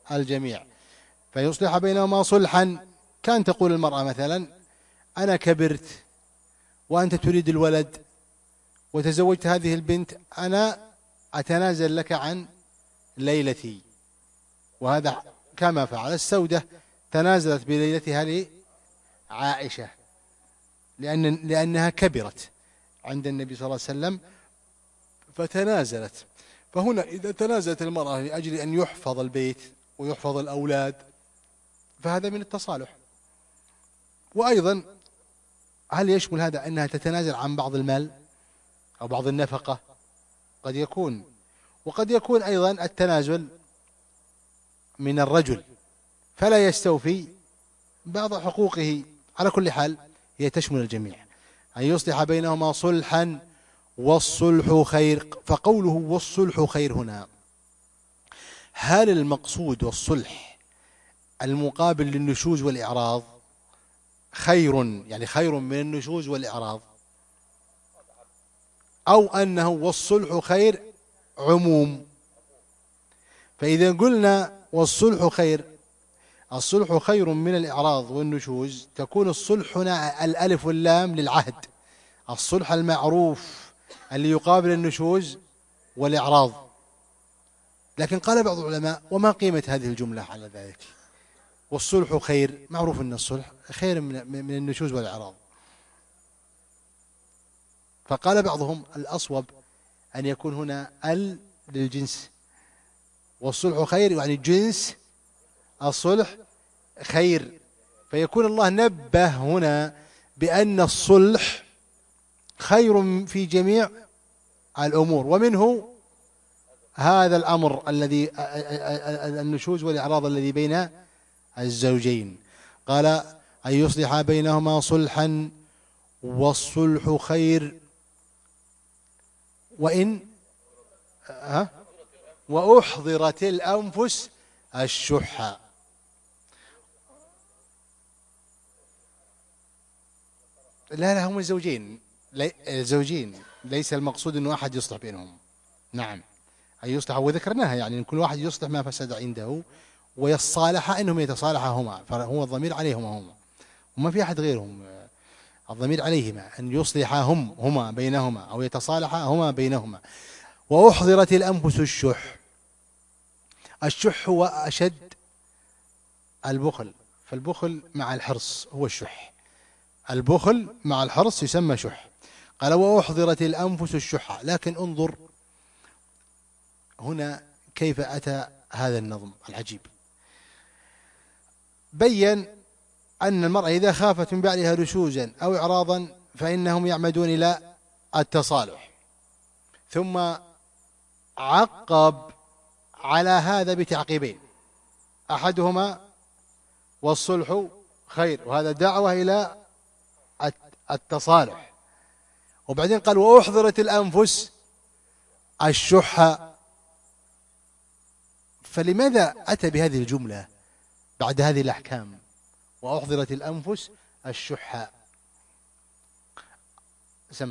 Speaker 1: الجميع، فيصلح بينهما صلحا. كان تقول المرأة مثلا: أنا كبرت وأنت تريد الولد وتزوجت هذه البنت، أنا أتنازل لك عن ليلتي. وهذا كما فعل السودة، تنازلت بليلتها لعائشة لأنها كبرت عند النبي صلى الله عليه وسلم فتنازلت. فهنا إذا تنازلت المرأة لأجل أن يحفظ البيت ويحفظ الأولاد فهذا من التصالح. وأيضا هل يشمل هذا أنها تتنازل عن بعض المال أو بعض النفقة؟ قد يكون. وقد يكون أيضا التنازل من الرجل فلا يستوفي بعض حقوقه. على كل حال هي تشمل الجميع، أن يصلح بينهما صلحا والصلح خير. فقوله والصلح خير هنا، هل المقصود والصلح المقابل للنشوز والإعراض خير، يعني خير من النشوز والإعراض، أو أنه والصلح خير عموم؟ فإذا قلنا والصلح خير، الصلح خير من الإعراض والنشوز، تكون الصلح هنا الألف واللام للعهد، الصلح المعروف اللي يقابل النشوز والإعراض. لكن قال بعض العلماء: وما قيمة هذه الجملة على ذلك؟ والصلح خير، معروف أن الصلح خير من النشوز والإعراض. فقال بعضهم: الأصوب أن يكون هنا للجنس، والصلح خير يعني جنس الصلح خير، فيكون الله نبه هنا بأن الصلح خير في جميع الأمور، ومنه هذا الأمر الذي النشوز والإعراض الذي بين الزوجين. قال: أن يصلح بينهما صلحا والصلح خير وإن وأحضرت الأنفس الشح. لا هم الزوجين، الزوجين، ليس المقصود أنه أحد يصلح بينهم. نعم، أن يصلح، وذكرناها يعني أن كل واحد يصلح ما فسد عنده، ويصالح أنهم يتصالحا هما، فهو الضمير عليهما هما وما في أحد غيرهم، الضمير عليهما أن يصلحا هما بينهما أو يتصالحا هما بينهما. وأحضرت الأنفس الشح. الشح هو أشد البخل، فالبخل مع الحرص هو الشح، البخل مع الحرص يسمى شح. قال: وأحضرت الأنفس الشح. لكن انظر هنا كيف أتى هذا النظم العجيب. بين أن المرأة إذا خافت من بعدها نشوزا أو إعراضا فإنهم يعمدون إلى التصالح، ثم عقب على هذا بتعقيبين: أحدهما والصلح خير، وهذا دعوة إلى التصالح. وبعدين قال: وأحضرت الأنفس الشح. فلماذا أتى بهذه الجملة بعد هذه الأحكام؟ وأحضرت الأنفس الشح. سم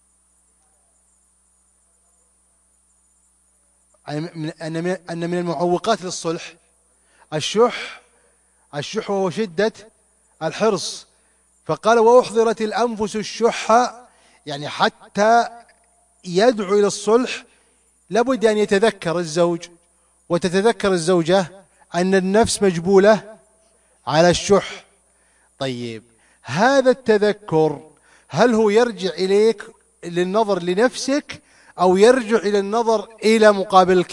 Speaker 1: أن من المعوقات للصلح الشح، الشح وهو شدة الحرص. فقال: وأحضرت الأنفس الشح، يعني حتى يدعو إلى الصلح لابد أن يتذكر الزوج وتتذكر الزوجة أن النفس مجبولة على الشح. طيب، هذا التذكر هل هو يرجع إليك للنظر لنفسك أو يرجع إلى النظر إلى مقابلك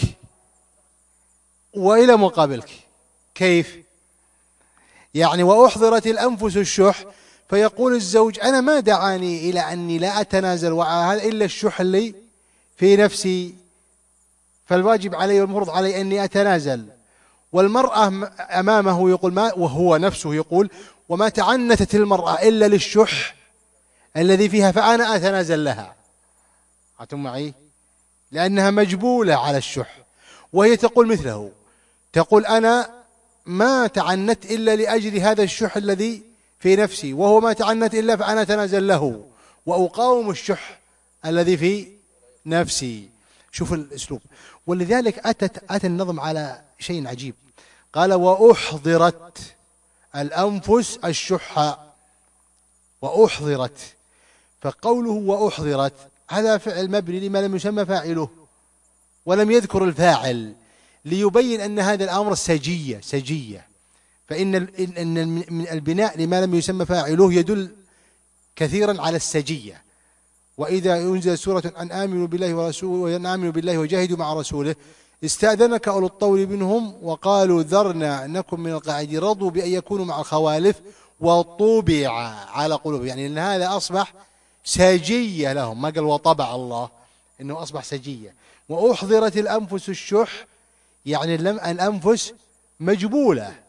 Speaker 1: وإلى مقابلك؟ كيف؟ يعني وأحضرت الأنفس الشح، فيقول الزوج: أنا ما دعاني إلى أني لا أتنازل وهذا إلا الشح اللي في نفسي، فالواجب علي والمفروض علي أني أتنازل. والمرأة أمامه يقول ما، وهو نفسه يقول: وما تعنتت المرأة إلا للشح الذي فيها فأنا أتنازل لها. أنتم معي؟ لأنها مجبولة على الشح، وهي تقول مثله، تقول: أنا ما تعنت إلا لأجل هذا الشح الذي في نفسي، وهو ما تعنت إلا فأنا أتنازل له وأقاوم الشح الذي في نفسي. شوف الأسلوب. ولذلك أتى النظم على شيء عجيب. قال وأحضرت الأنفس الشح، وأحضرت. فقوله وأحضرت هذا فعل مبني لما لم يسمى فاعله ولم يذكر الفاعل، ليبين أن هذا الأمر سجية. فإن البناء لما لم يسمى فاعله يدل كثيرا على السجية. وإذا أنزل سورة أن آمنوا بالله ورسوله وأن آمنوا بالله وجاهدوا مع رسوله استأذنك أولو الطول منهم وقالوا ذرنا نكن من القاعدين رضوا بأن يكونوا مع الخوالف وطبع على قلوبهم، يعني أن هذا أصبح سجية لهم، ما قال وطبع الله، إنه أصبح سجية. وأحضرت الأنفس الشح، يعني الأنفس مجبولة.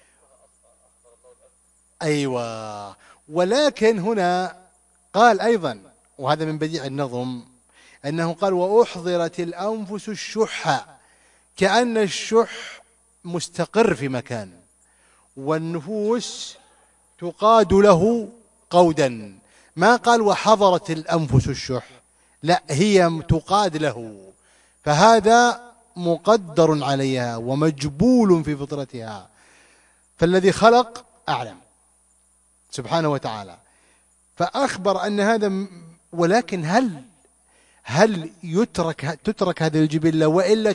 Speaker 1: أيوة. ولكن هنا قال أيضا، وهذا من بديع النظم، أنه قال وأحضرت الأنفس الشح، كأن الشح مستقر في مكان والنفوس تقاد له قودا. ما قال وحضرت الأنفس الشح، لا، هي تقاد له، فهذا مقدر عليها ومجبول في فطرتها. فالذي خلق أعلم سبحانه وتعالى، فأخبر أن هذا. ولكن هل تترك هذه الجبلة وإلا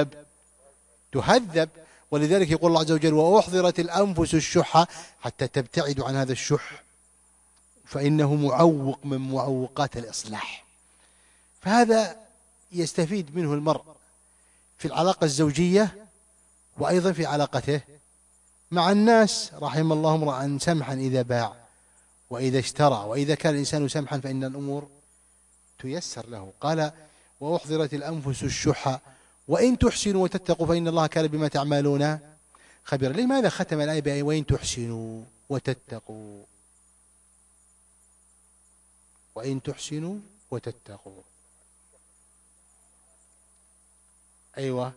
Speaker 1: تهذب؟ ولذلك يقول الله عز وجل وأحضرت الأنفس الشح، حتى تبتعد عن هذا الشح، فإنه معوق من معوقات الإصلاح. فهذا يستفيد منه المرء في العلاقة الزوجية، وأيضا في علاقته مع الناس. رحم الله امرأ سمحا إذا باع وإذا اشترى، وإذا كان الإنسان سمحا فإن الأمور تيسر له. قال وأحضرت الأنفس الشح وإن تحسنوا وتتقوا فإن الله كان بما تعملون خبيرا. لماذا ختم الآية بأي وإن تحسنوا وتتقوا؟ وإن تحسنوا وتتقوا، أيوة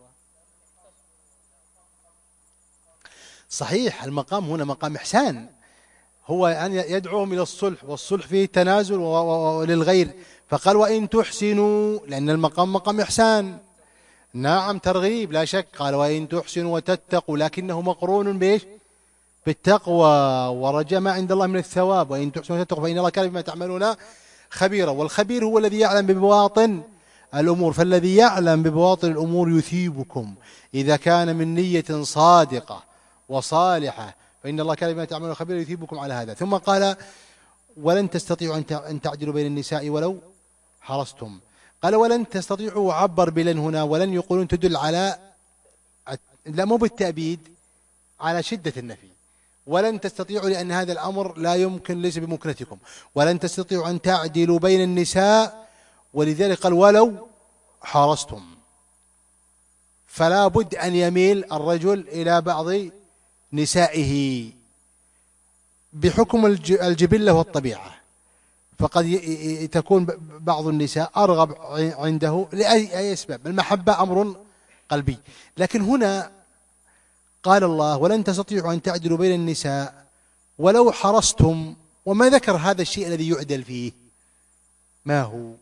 Speaker 1: صحيح. المقام هنا مقام إحسان، هو أن يدعوهم إلى الصلح، والصلح فيه تنازل للغير. فقال وإن تحسنوا، لأن المقام مقام إحسان، نعم ترغيب لا شك. قال وإن تحسنوا وتتقوا، لكنه مقرون بإيش؟ بالتقوى ورجاء ما عند الله من الثواب. وإن تحسنوا وتتقوا فإن الله كان بما تعملون خبيرا. والخبير هو الذي يعلم ببواطن الأمور، فالذي يعلم ببواطن الأمور يثيبكم إذا كان من نية صادقة وصالحة، فإن الله كان بما تعملون خبيرا يثيبكم على هذا. ثم قال ولن تستطيعوا أن تعدلوا بين النساء ولو حرصتم. قال ولن تستطيعوا، عبر بلن هنا، ولن يقولون تدل على، لا مو بالتأبيد، على شدة النفي. ولن تستطيعوا لأن هذا الأمر لا يمكن، ليس بمكنتكم. ولن تستطيعوا أن تعدلوا بين النساء، ولذلك قال ولو حرصتم. فلا بد أن يميل الرجل إلى بعض نسائه بحكم الجبلة والطبيعة، فقد تكون بعض النساء أرغب عنده لأي أسباب، المحبة أمر قلبي. لكن هنا قال الله ولن تستطيعوا أن تعدلوا بين النساء ولو حرصتم، وما ذكر هذا الشيء الذي يعدل فيه، ما هو؟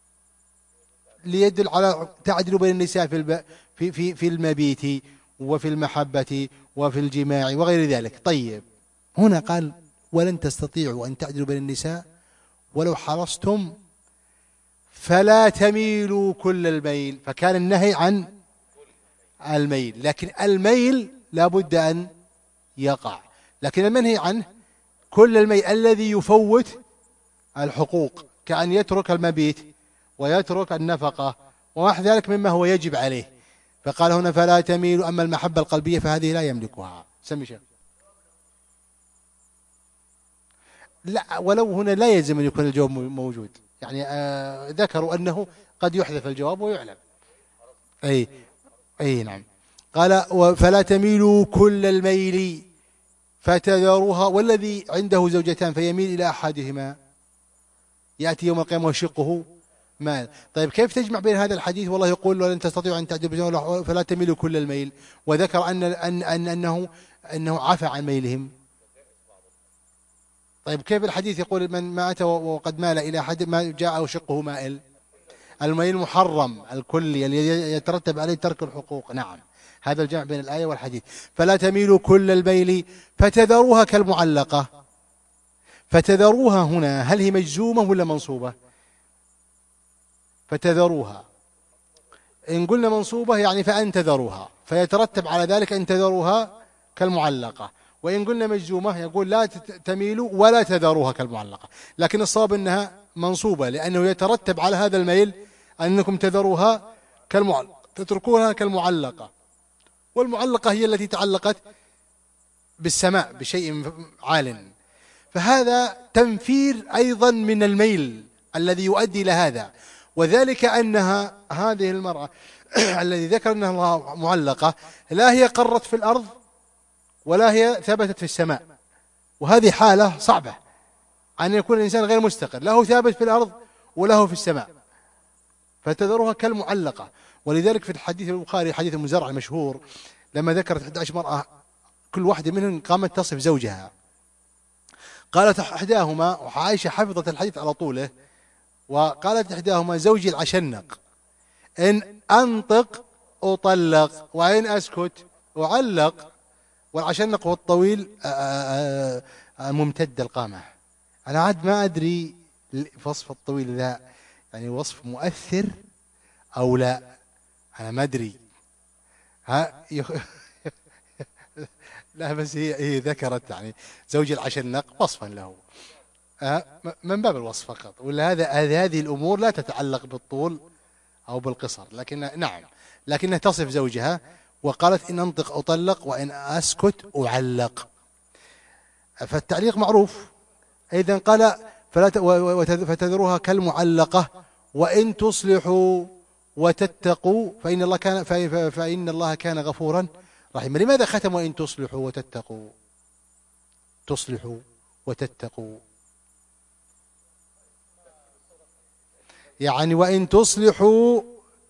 Speaker 1: ليدل على تعدلوا بين النساء في المبيت وفي المحبة وفي الجماع وغير ذلك. طيب هنا قال ولن تستطيعوا أن تعدلوا بين النساء ولو حرصتم فلا تميلوا كل الميل، فكان النهي عن الميل، لكن الميل لا بد أن يقع. لكن المنهي عنه كل الميل الذي يفوت الحقوق، كأن يترك المبيت ويترك النفقة وما ذلك مما هو يجب عليه. فقال هنا فلا تميلوا. أما المحبة القلبية فهذه لا يملكها. سمي شيخ. لا، ولو هنا لا يلزم أن يكون الجواب موجود، يعني ذكروا أنه قد يحذف الجواب ويعلم. أي نعم. قال فلا تميلوا كل الميل فتذروها، والذي عنده زوجتان فيميل إلى أحدهما يأتي يوم القيامة ويشقه مال. طيب كيف تجمع بين هذا الحديث والله يقول ولن تستطيعوا أن تعدلوا فلا تميلوا كل الميل، وذكر أنه عفى عن ميلهم؟ طيب كيف الحديث يقول من مات وقد مال إلى أحد ما جاء شقه مائل؟ الميل محرم الكلي الذي يترتب عليه ترك الحقوق. نعم. هذا الجمع بين الآية والحديث. فلا تميلوا كل الميل فتذروها كالمعلقة. فتذروها هنا هل هي مجزومة ولا منصوبة؟ فتذروها إن قلنا منصوبة يعني فأن تذروها، فيترتب على ذلك أن تذروها كالمعلقة. وإن قلنا مجزومة يقول لا تميلوا ولا تذروها كالمعلقة. لكن الصواب أنها منصوبة، لأنه يترتب على هذا الميل أنكم تذروها كالمعلقة، تتركونها كالمعلقة. والمعلقة هي التي تعلقت بالسماء بشيء عال. فهذا تنفير أيضا من الميل الذي يؤدي إلى هذا. وذلك أنها هذه المرأة الذي ذكر أنها معلقة لا هي قرت في الأرض ولا هي ثبتت في السماء، وهذه حالة صعبة أن يكون الإنسان غير مستقر، له ثابت في الأرض وله في السماء، فتذرها كالمعلقة. ولذلك في الحديث البخاري حديث المزرع المشهور لما ذكرت 11 مرأة كل واحدة منهم قامت تصف زوجها، قالت إحداهما، وعائشة حفظت الحديث على طوله، وقالت إحداهما زوجي العشنق، إن أنطق أطلق وإن أسكت أعلق. والعشنق هو الطويل ممتد القامة. أنا عاد ما أدري وصف الطويل ذا يعني وصف مؤثر أو لا، أنا ما أدري. لا بس هي ذكرت يعني زوج العشنق وصفا له من باب الوصف فقط، ولا هذه الأمور لا تتعلق بالطول أو بالقصر، لكن نعم لكنها تصف زوجها. وقالت إن أنطق أطلق وإن أسكت أعلق. فالتعليق معروف. إذن قال فتذروها كالمعلقة وإن تصلحوا وتتقوا فإن الله كان غفورا رحيما. لماذا ختم وإن تصلحوا وتتقوا؟ تصلحوا وتتقوا يعني وإن تصلحوا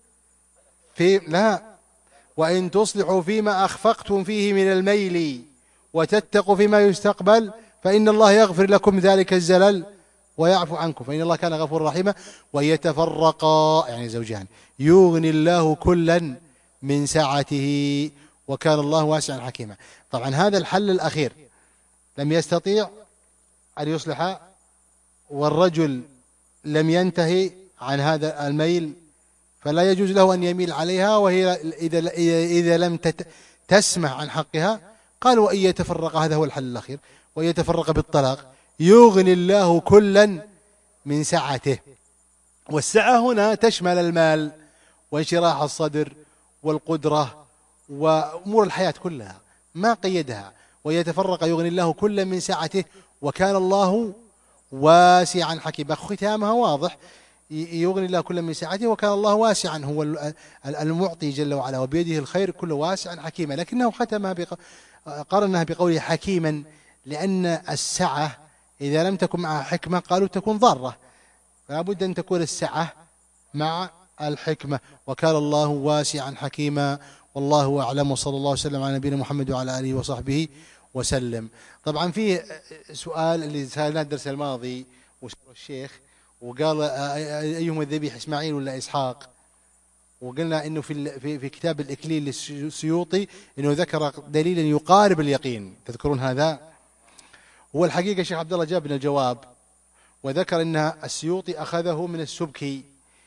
Speaker 1: وإن تصلحوا فيما أخفقتم فيه من الميل وتتقوا فيما يستقبل فإن الله يغفر لكم ذلك الزلل ويعفو عنكم فإن الله كان غفورا رحيما. ويتفرقا يعني زوجان يغني الله كلا من سعته وكان الله واسعا حكيما. طبعا هذا الحل الأخير لم يستطيع أن يصلح والرجل لم ينتهي عن هذا الميل، فلا يجوز له أن يميل عليها، وهي إذا لم تسمح عن حقها قالوا وإن يتفرق، هذا هو الحل الأخير، وإن يتفرق بالطلاق يغني الله كلا من سعته. والسعة هنا تشمل المال وانشراح الصدر والقدرة وأمور الحياة كلها، ما قيدها. ويتفرق يغني الله كلا من سعته وكان الله واسعا حكيما. ختامها واضح، يغني الله كلا من سعته وكان الله واسعا، هو المعطي جل وعلا وبيده الخير كله واسعا حكيما. لكنه ختمها قارنها بقوله حكيما، لأن السعة إذا لم تكن معها حكمة قالوا تكون ضارة، فلا بد أن تكون السعة مع الحكمة. وكان الله واسعا حكيما والله أعلم، وصلى الله وسلم على نبينا محمد وعلى آله وصحبه وسلم. طبعا فيه سؤال اللي سألناه الدرس الماضي والشيخ وقال أيهما الذبيح إسماعيل ولا إسحاق، وقلنا إنه في كتاب الإكليل للسيوطي إنه ذكر دليلا يقارب اليقين، تذكرون هذا؟ هو الحقيقة الشيخ عبد الله جاب لنا الجواب وذكر إن السيوطي أخذه من السبكي،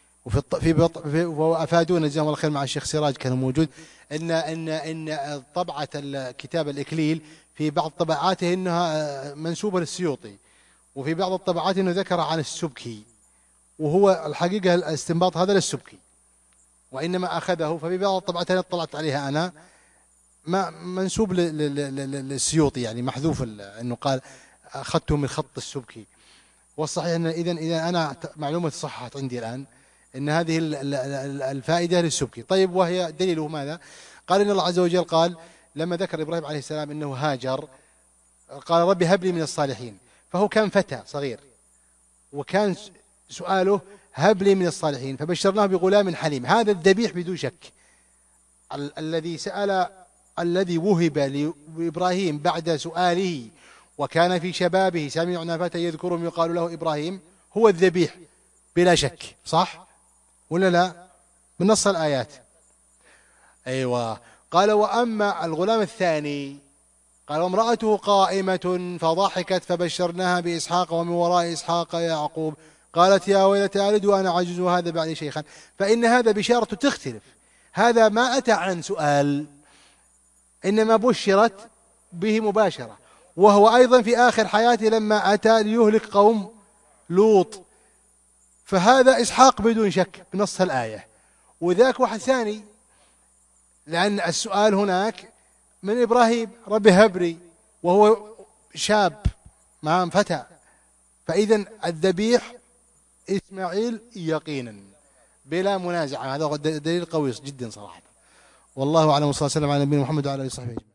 Speaker 1: وأفادونا جزاهم الله خير مع الشيخ سراج كان موجود إن طبعة الكتاب الإكليل في بعض طبعاته إنها منسوبة للسيوطي، وفي بعض الطبعات إنه ذكر عن السبكي، وهو الحقيقة الاستنباط هذا للسبكي وإنما أخذه. ففي بعض الطبعات اللي اطلعت عليها أنا ما منسوب للسيوطي، يعني محذوف إنه قال أخذته من خط السبكي. والصحيح أن إذا أنا معلومة صحت عندي الآن إن هذه الفائدة للسبكي. طيب وهي دليله ماذا؟ قال إن الله عز وجل قال لما ذكر إبراهيم عليه السلام إنه هاجر قال ربي هب لي من الصالحين، فهو كان فتى صغير وكان سؤاله هب لي من الصالحين، فبشرناه بغلام حليم. هذا الذبيح بدون شك الذي سأل الذي وهب لإبراهيم بعد سؤاله وكان في شبابه سمعنا فتى يذكرهم يقال له إبراهيم، هو الذبيح بلا شك، صح ولا لا؟ من نص الآيات. أيوة. قال وأما الغلام الثاني قال وامرأته قائمة فضحكت فبشرناها بإسحاق ومن وراء إسحاق يعقوب قالت يا ويلتى ألد وأنا عجوز وهذا بعد شيخا. فإن هذا بشارة تختلف، هذا ما أتى عن سؤال إنما بشرت به مباشرة، وهو أيضا في آخر حياته لما أتى ليهلك قوم لوط، فهذا إسحاق بدون شك بنص الآية. وذاك واحد ثاني لأن السؤال هناك من إبراهيم رب هب لي وهو شاب مع فتى، فإذا الذبيح إسماعيل يقينا بلا منازع. هذا دليل قوي جدا صراحة. والله أعلم، وصلى الله وسلم على نبينا محمد وعلى آله وصحبه أجمعين.